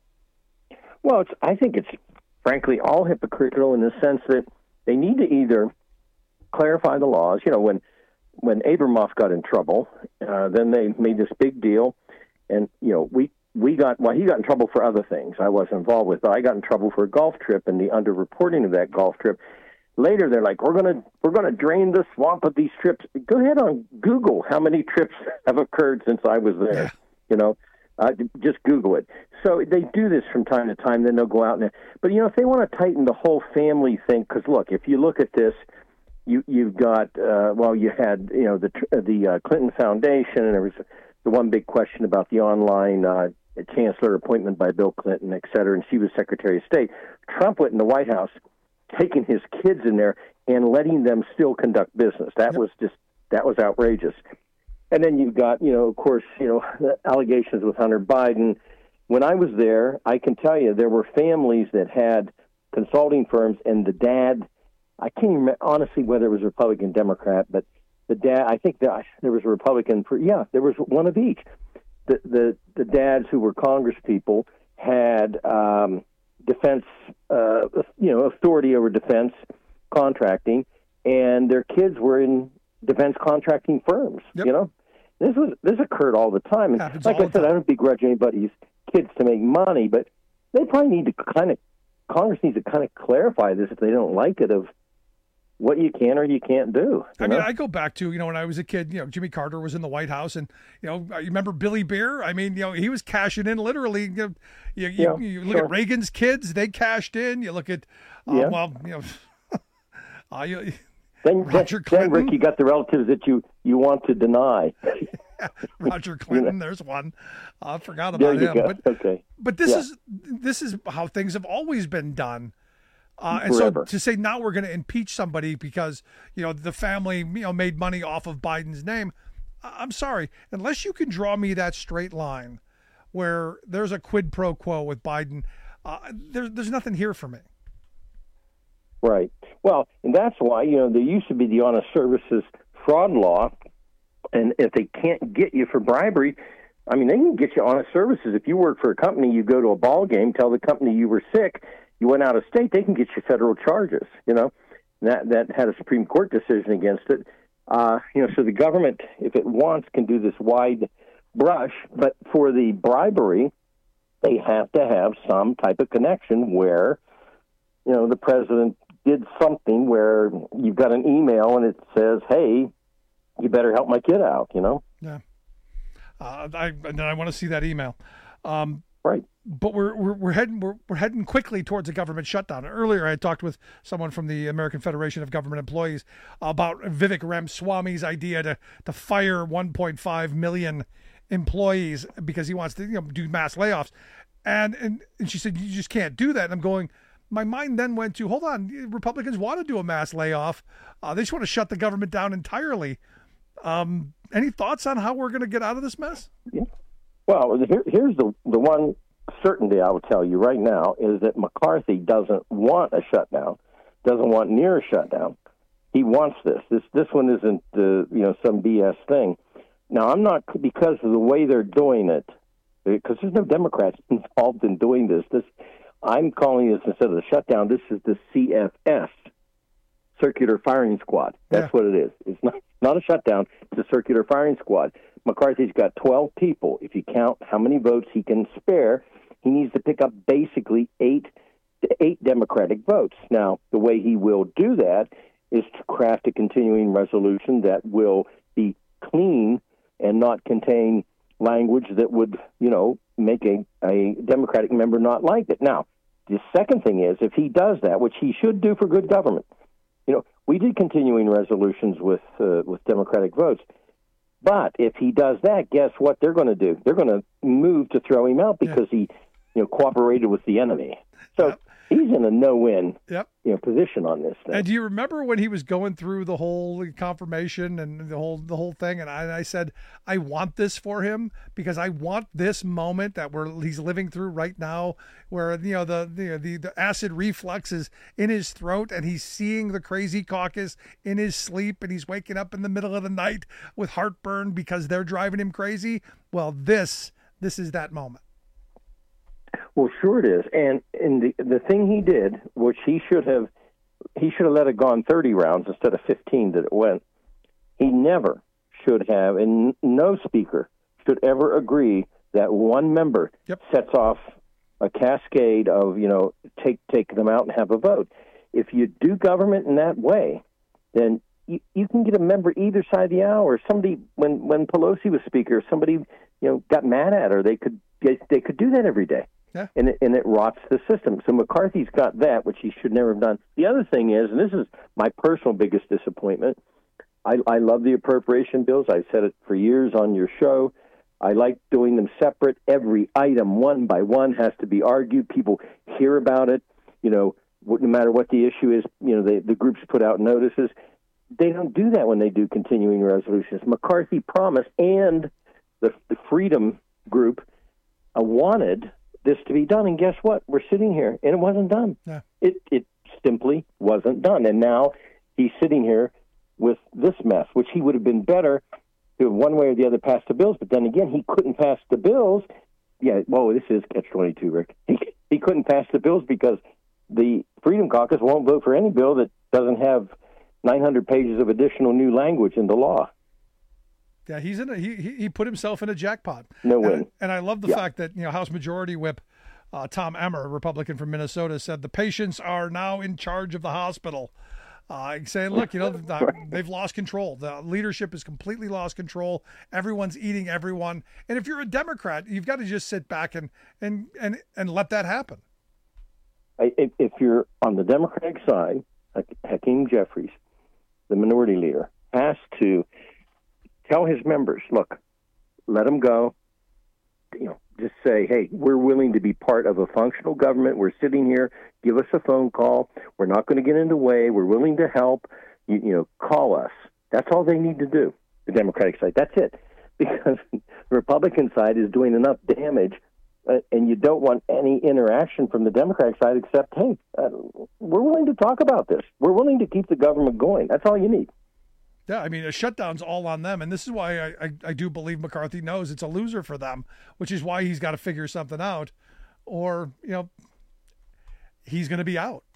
Well, it's, I think it's frankly all hypocritical in the sense that they need to either clarify the laws. You know, when when Abramoff got in trouble, uh, then they made this big deal, and you know we. We got, well, he got in trouble for other things I wasn't involved with, but I got in trouble for a golf trip and the underreporting of that golf trip. Later, they're like, we're going to we're going to drain the swamp of these trips. Go ahead on Google how many trips have occurred since I was there. Yeah. You know, uh, just Google it. So they do this from time to time. Then they'll go out and, but you know, if they want to tighten the whole family thing, because look, if you look at this, you you've got uh, well, you had you know the the uh, Clinton Foundation, and there was the one big question about the online. Uh, A chancellor appointment by Bill Clinton, et cetera, and she was Secretary of State. Trump went in the White House, taking his kids in there and letting them still conduct business. That yep. was just that was outrageous. And then you've got, you know, of course, you know, the allegations with Hunter Biden. When I was there, I can tell you there were families that had consulting firms, and the dad, I can't even remember, honestly whether it was Republican, Democrat, but the dad, I think that there was a Republican, for, yeah, there was one of each. The, the the dads who were Congress people had um, defense, uh, you know, authority over defense contracting, and their kids were in defense contracting firms. Yep. You know, this was this occurred all the time. And Happens like all I the said, time. I don't begrudge anybody's kids to make money, but they probably need to kind of Congress needs to kind of clarify this if they don't like it of what you can or you can't do. I know? mean, I go back to, you know, when I was a kid, you know, Jimmy Carter was in the White House, and, you know, you remember Billy Beer? I mean, you know, he was cashing in literally. You, know, you, Yeah, you, you look sure. at Reagan's kids, they cashed in. You look at, uh, Yeah. well, you know, uh, you, Then, Roger then, Clinton. then, Rick, you got the relatives that you, you want to deny. Roger Clinton, there's one. I forgot There about you him. go. But, okay. but this Yeah. is this is how things have always been done. Uh, and Forever. so to say now we're going to impeach somebody because, you know, the family, you know, made money off of Biden's name. I- I'm sorry. Unless you can draw me that straight line where there's a quid pro quo with Biden, uh, there, there's nothing here for me. Right. Well, and that's why, you know, there used to be the honest services fraud law, and if they can't get you for bribery, I mean, they can get you honest services. If you work for a company, you go to a ball game, tell the company you were sick, you went out of state, they can get you federal charges, you know. And that that had a Supreme Court decision against it. Uh, you know, so the government, if it wants, can do this wide brush, but for the bribery, they have to have some type of connection where, you know, the president did something where you've got an email and it says, hey, you better help my kid out, you know? Yeah. Uh, I, and I want to see that email. Um, right. But we're, we're, we're heading, we're, we're heading quickly towards a government shutdown. Earlier, I had talked with someone from the American Federation of Government Employees about Vivek Ramaswamy's idea to, to fire one point five million employees because he wants to, you know, do mass layoffs. And, and, and she said, you just can't do that. And I'm going, my mind then went to, hold on, Republicans want to do a mass layoff. Uh, they just want to shut the government down entirely. Um, any thoughts on how we're going to get out of this mess? Yeah. Well, here, here's the the one certainty I will tell you right now is that McCarthy doesn't want a shutdown. doesn't want near a shutdown. He wants this. This this one isn't uh, you know some B S thing. Now I'm not, because of the way they're doing it, because there's no Democrats involved in doing this. This I'm calling this, instead of the shutdown, this is the C F S, Circular Firing Squad. That's yeah. what it is. It's not not a shutdown. It's a circular firing squad. McCarthy's got twelve people. If you count how many votes he can spare, he needs to pick up basically eight eight Democratic votes. Now, the way he will do that is to craft a continuing resolution that will be clean and not contain language that would, you know, make a, a Democratic member not like it. Now, the second thing is, if he does that, which he should do for good government, you know, we did continuing resolutions with uh, with Democratic votes. But if he does that, guess what they're going to do? They're going to move to throw him out because yeah. he, you know, cooperated with the enemy. So yep. he's in a no-win yep. you know, position on this thing. And do you remember when he was going through the whole confirmation and the whole the whole thing? And I, I said, I want this for him because I want this moment that we're he's living through right now, where you know the the the, the acid reflux is in his throat, and he's seeing the crazy caucus in his sleep, and he's waking up in the middle of the night with heartburn because they're driving him crazy. Well, this this is that moment. Well, sure it is, and and the the thing he did, which he should have, he should have let it gone thirty rounds instead of fifteen that it went. He never should have, and no speaker should ever agree that one member yep. sets off a cascade of, you know, take take them out and have a vote. If you do government in that way, then you, you can get a member either side of the aisle. Or somebody, when when Pelosi was speaker, somebody you know got mad at her. They could they, they could do that every day. Yeah. And, it, and it rots the system. So McCarthy's got that, which he should never have done. The other thing is, and this is my personal biggest disappointment, I, I love the appropriation bills. I've said it for years on your show. I like doing them separate. Every item, one by one, has to be argued. People hear about it. You know, no matter what the issue is, you know, they, the groups put out notices. They don't do that when they do continuing resolutions. McCarthy promised, and the, the Freedom Group uh, wanted this to be done, and guess what? We're sitting here, and it wasn't done. Yeah. It it simply wasn't done, and now he's sitting here with this mess, which he would have been better to one way or the other pass the bills, but then again, he couldn't pass the bills. Yeah, well, this is catch twenty-two, Rick. He, he couldn't pass the bills because the Freedom Caucus won't vote for any bill that doesn't have nine hundred pages of additional new language in the law. Yeah, he's in a, he he put himself in a jackpot. No win. And, and I love the yeah. fact that, you know, House Majority Whip uh, Tom Emmer, Republican from Minnesota, said the patients are now in charge of the hospital. Uh, saying, look, you know, the, they've lost control. The leadership has completely lost control. Everyone's eating everyone. And if you're a Democrat, you've got to just sit back and and and, and let that happen. If, if you're on the Democratic side, Hakeem Jeffries, the minority leader, has to tell his members, look, let them go. You know, just say, hey, we're willing to be part of a functional government. We're sitting here. Give us a phone call. We're not going to get in the way. We're willing to help. You, you know, call us. That's all they need to do, the Democratic side. That's it. Because the Republican side is doing enough damage, uh, and you don't want any interaction from the Democratic side except, hey, uh, we're willing to talk about this. We're willing to keep the government going. That's all you need. Yeah, I mean, a shutdown's all on them, and this is why I, I, I do believe McCarthy knows it's a loser for them, which is why he's got to figure something out, or, you know, he's going to be out.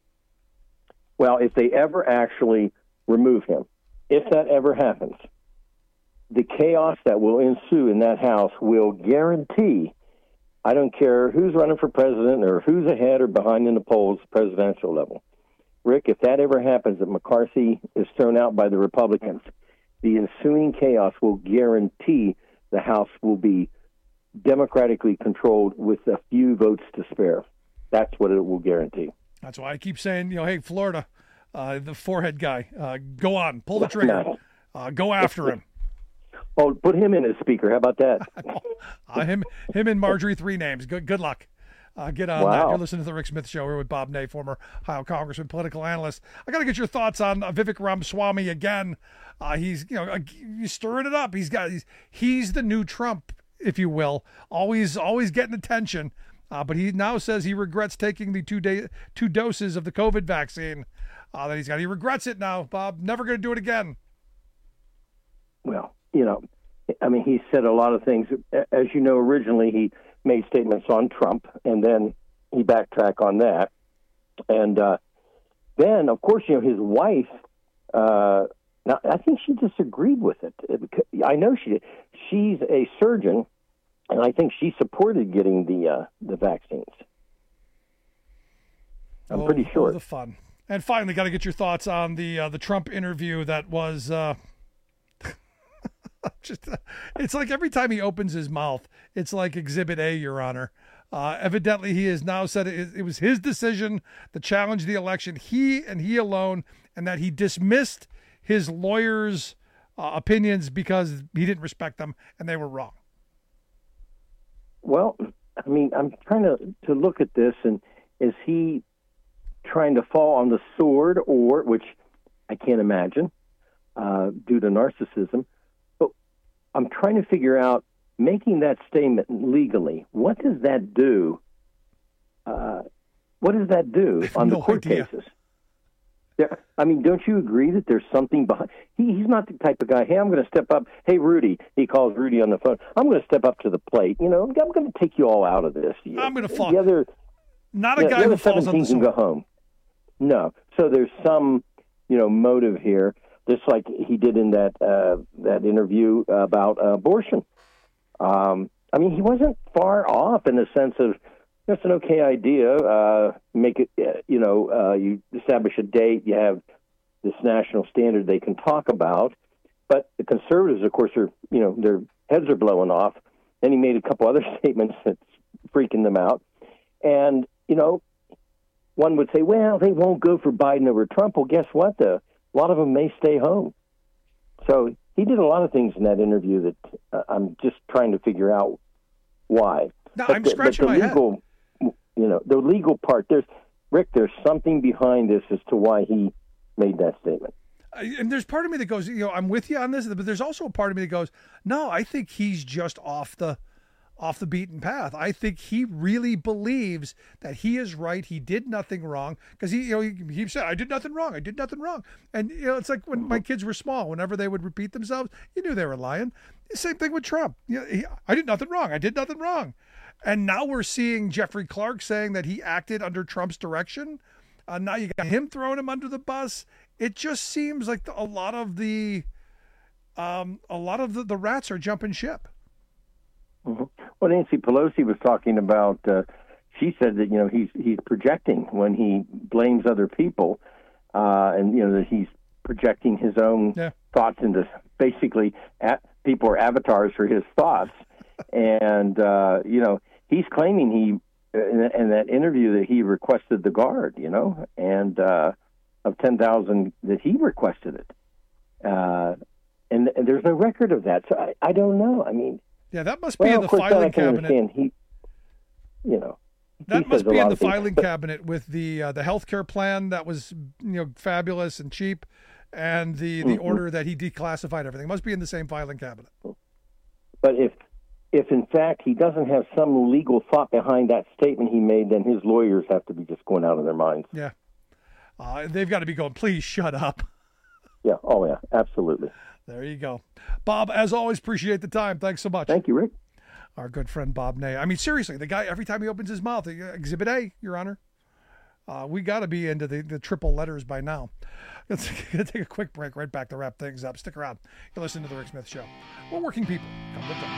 Well, if they ever actually remove him, if that ever happens, the chaos that will ensue in that House will guarantee, I don't care who's running for president or who's ahead or behind in the polls, presidential level. Rick, if that ever happens, that McCarthy is thrown out by the Republicans, the ensuing chaos will guarantee the House will be democratically controlled with a few votes to spare. That's what it will guarantee. That's why I keep saying, you know, hey, Florida, uh, the forehead guy, uh, go on, pull the trigger, uh, go after him. Oh, put him in as speaker. How about that? uh, him, him and Marjorie, three names. Good, good luck. Uh, get on wow. that. You're listening to the Rick Smith Show. We're with Bob Ney, former Ohio Congressman, political analyst. I got to get your thoughts on uh, Vivek Ramaswamy again. Uh, he's, you know, uh, he's stirring it up. He's got, he's, he's the new Trump, if you will. Always, always getting attention. Uh, but he now says he regrets taking the two day two doses of the COVID vaccine uh, that he's got. He regrets it now, Bob. Never going to do it again. Well, you know, I mean, he said a lot of things. As you know, originally he made statements on Trump, and then he backtracked on that. And uh, then, of course, you know, his wife, uh, now I think she disagreed with it. I know she did. She's a surgeon, and I think she supported getting the uh, the vaccines. I'm oh, pretty sure. Oh, the fun. And finally, got to get your thoughts on the uh, the Trump interview that was... Uh... Just, uh, it's like every time he opens his mouth, it's like Exhibit A, Your Honor. Uh, evidently, he has now said it, it was his decision to challenge the election, he and he alone, and that he dismissed his lawyers' uh, opinions because he didn't respect them and they were wrong. Well, I mean, I'm trying to, to look at this, and is he trying to fall on the sword, or, which I can't imagine, uh, due to narcissism? I'm trying to figure out, making that statement legally, what does that do? Uh, what does that do on no the court idea. cases? There, I mean, don't you agree that there's something behind? He, he's not the type of guy, hey, I'm going to step up. Hey, Rudy, he calls Rudy on the phone. I'm going to step up to the plate. You know, I'm going to take you all out of this. I'm going to fall. The other, not a the, guy the who falls on the can sword. go home. No. So there's some, you know, motive here. Just like he did in that uh, that interview about uh, abortion. Um, I mean, he wasn't far off in the sense of that's an okay idea. Uh, make it, uh, you know, uh, you establish a date. You have this national standard they can talk about. But the conservatives, of course, are you know their heads are blowing off. Then he made a couple other statements that's freaking them out. And you know, one would say, well, they won't go for Biden over Trump. Well, guess what? The A lot of them may stay home. So he did a lot of things in that interview that uh, I'm just trying to figure out why. No, but I'm the, scratching but the my legal, head. You know, the legal part. There's Rick. There's something behind this as to why he made that statement. Uh, and there's part of me that goes, you know, I'm with you on this, but there's also a part of me that goes, no, I think he's just off the. off the beaten path. I think he really believes that he is right. He did nothing wrong because he, you know, he, he said, I did nothing wrong. I did nothing wrong. And, you know, it's like when my kids were small, whenever they would repeat themselves, you knew they were lying. Same thing with Trump. You know, he, I did nothing wrong. I did nothing wrong. And now we're seeing Jeffrey Clark saying that he acted under Trump's direction. Uh, now you got him throwing him under the bus. It just seems like a lot of the, um, a lot of the, the rats are jumping ship. Mm-hmm. Well, Nancy Pelosi was talking about. Uh, she said that you know he's he's projecting when he blames other people, uh, and you know that he's projecting his own yeah. thoughts into basically at, people are avatars for his thoughts, and uh, you know he's claiming he in, in that interview that he requested the guard, you know, and uh, of ten thousand that he requested it, uh, and, and there's no record of that, so I, I don't know. I mean. Yeah, that must be well, in the of course, filing I can cabinet. Understand. He, you know, that he must says be a in lot the of things, filing but- cabinet with the uh, the healthcare plan that was you know fabulous and cheap, and the the Mhm. order that he declassified everything. It must be in the same filing cabinet. But if, if in fact he doesn't have some legal thought behind that statement he made, then his lawyers have to be just going out of their minds. Yeah, uh, they've got to be going. Please shut up. Yeah. Oh, yeah. Absolutely. There you go, Bob. As always, appreciate the time. Thanks so much. Thank you, Rick. Our good friend Bob Ney. I mean, seriously, the guy, every time he opens his mouth, Exhibit A, Your Honor. Uh, we got to be into the, the triple letters by now. Let's take a quick break. Right back to wrap things up. Stick around. You're listening to The Rick Smith Show. We're working people. Come with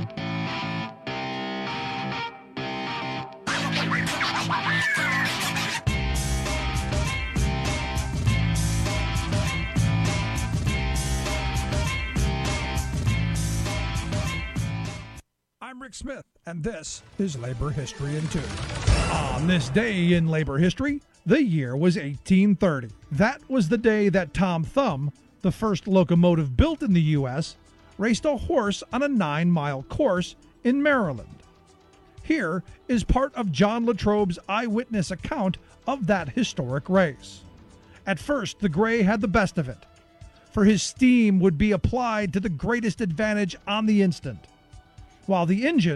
I'm Rick Smith, and this is Labor History in Two. On this day in labor history, the year was eighteen thirty. That was the day that Tom Thumb, the first locomotive built in the U S, raced a horse on a nine-mile course in Maryland. Here is part of John Latrobe's eyewitness account of that historic race. At first, the gray had the best of it, for his steam would be applied to the greatest advantage on the instant, while the engine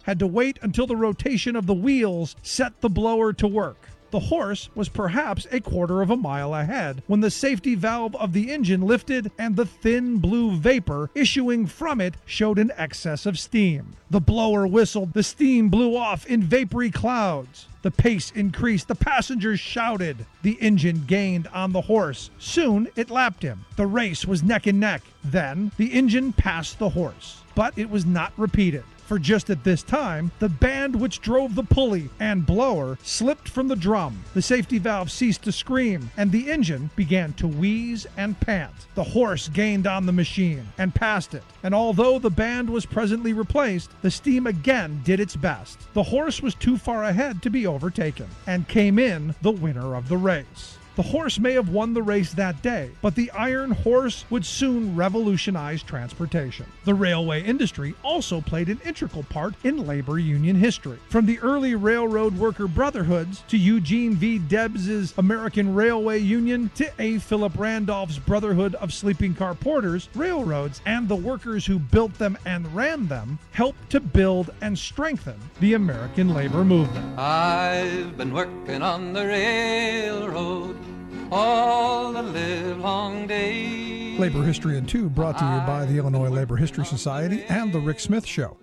had to wait until the rotation of the wheels set the blower to work. The horse was perhaps a quarter of a mile ahead when the safety valve of the engine lifted and the thin blue vapor issuing from it showed an excess of steam. The blower whistled, the steam blew off in vapory clouds. The pace increased, the passengers shouted. The engine gained on the horse. Soon it lapped him. The race was neck and neck. Then the engine passed the horse. But it was not repeated. For just at this time, the band which drove the pulley and blower slipped from the drum. The safety valve ceased to scream, and the engine began to wheeze and pant. The horse gained on the machine and passed it, and although the band was presently replaced, the steam again did its best. The horse was too far ahead to be overtaken, and came in the winner of the race. The horse may have won the race that day, but the iron horse would soon revolutionize transportation. The railway industry also played an integral part in labor union history. From the early railroad worker brotherhoods to Eugene V. Debs's American Railway Union to A. Philip Randolph's Brotherhood of Sleeping Car Porters, railroads and the workers who built them and ran them helped to build and strengthen the American labor movement. I've been working on the railroad all the live long day. Labor History in Two, brought to you by the Illinois Labor History Society and The Rick Smith Show.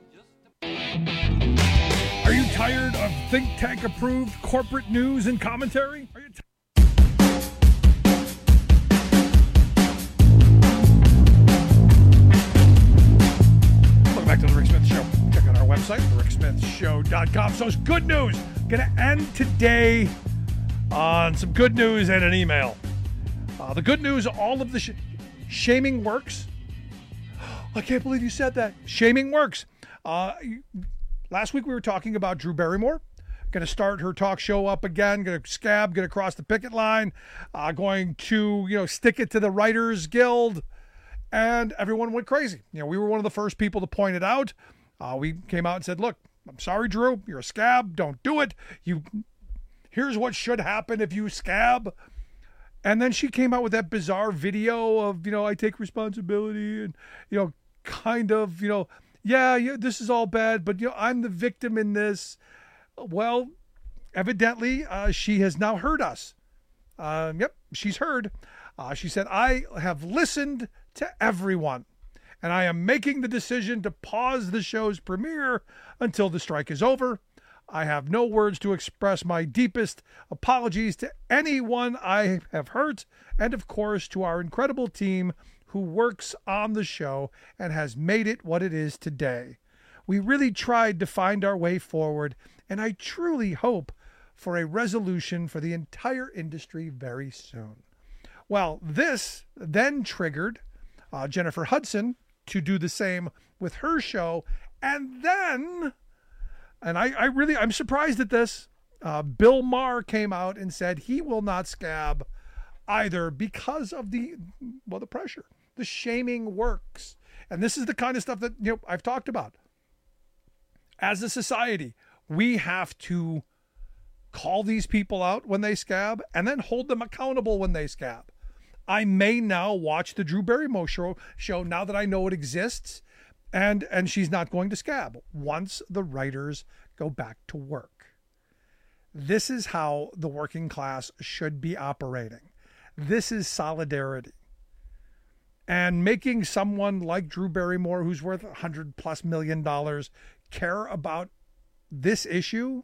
Are you tired of think tank approved corporate news and commentary? Are you t- Welcome back to The Rick Smith Show. Check out our website, the rick smith show dot com. So it's good news. Going to end today on some good news and an email. Uh, the good news, all of the sh- shaming works. I can't believe you said that. Shaming works. Uh, last week we were talking about Drew Barrymore. Going to start her talk show up again. Going to scab, going to cross the picket line. Uh, going to, you know, stick it to the Writers Guild. And everyone went crazy. You know, we were one of the first people to point it out. Uh, we came out and said, look, I'm sorry, Drew. You're a scab. Don't do it. You... Here's what should happen if you scab. And then she came out with that bizarre video of, you know, I take responsibility and, you know, kind of, you know, yeah, yeah, this is all bad, but, you know, I'm the victim in this. Well, evidently, uh, she has now heard us. Uh, yep, she's heard. Uh, she said, I have listened to everyone, and I am making the decision to pause the show's premiere until the strike is over. I have no words to express my deepest apologies to anyone I have hurt, and of course to our incredible team who works on the show and has made it what it is today. We really tried to find our way forward, and I truly hope for a resolution for the entire industry very soon. Well, this then triggered uh, Jennifer Hudson to do the same with her show, and then... And I, I really, I'm surprised at this. Uh, Bill Maher came out and said he will not scab either because of the, well, the pressure. The shaming works. And this is the kind of stuff that, you know, I've talked about. As a society, we have to call these people out when they scab and then hold them accountable when they scab. I may now watch the Drew Barrymore show, show now that I know it exists. And and she's not going to scab once the writers go back to work. This is how the working class should be operating. This is solidarity. And making someone like Drew Barrymore, who's worth a hundred plus million dollars, care about this issue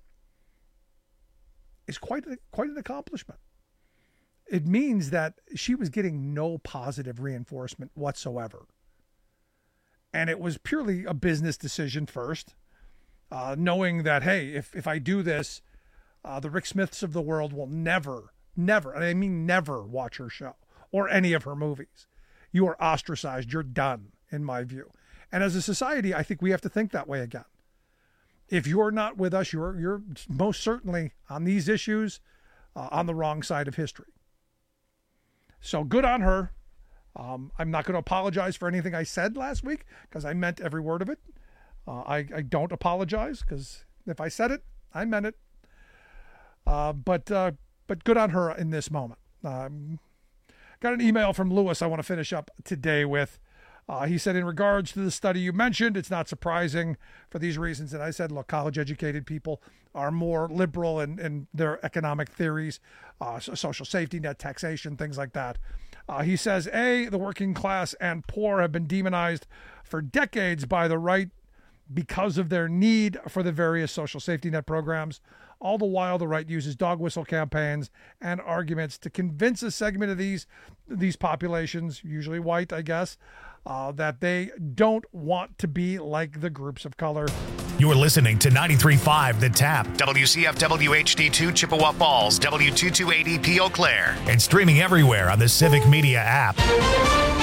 is quite a, quite an accomplishment. It means that she was getting no positive reinforcement whatsoever. And it was purely a business decision first, uh, knowing that, hey, if, if I do this, uh, the Rick Smiths of the world will never, never, and I mean never watch her show or any of her movies. You are ostracized. You're done, in my view. And as a society, I think we have to think that way again. If you're not with us, you're, you're most certainly on these issues uh, on the wrong side of history. So good on her. Um, I'm not going to apologize for anything I said last week because I meant every word of it. Uh, I, I don't apologize because if I said it, I meant it. Uh, but uh, but good on her in this moment. Um, got an email from Lewis I want to finish up today with. Uh, he said, in regards to the study you mentioned, it's not surprising for these reasons. And I said, look, college-educated people are more liberal in, in their economic theories, uh, so social safety net, taxation, things like that. Uh, he says, A, the working class and poor have been demonized for decades by the right because of their need for the various social safety net programs. All the while, the right uses dog whistle campaigns and arguments to convince a segment of these these populations, usually white, I guess, uh, that they don't want to be like the groups of color. You're listening to ninety-three point five The Tap, W C F W H D two Chippewa Falls, W two twenty-eight P Eau Claire, and streaming everywhere on the Civic Media app.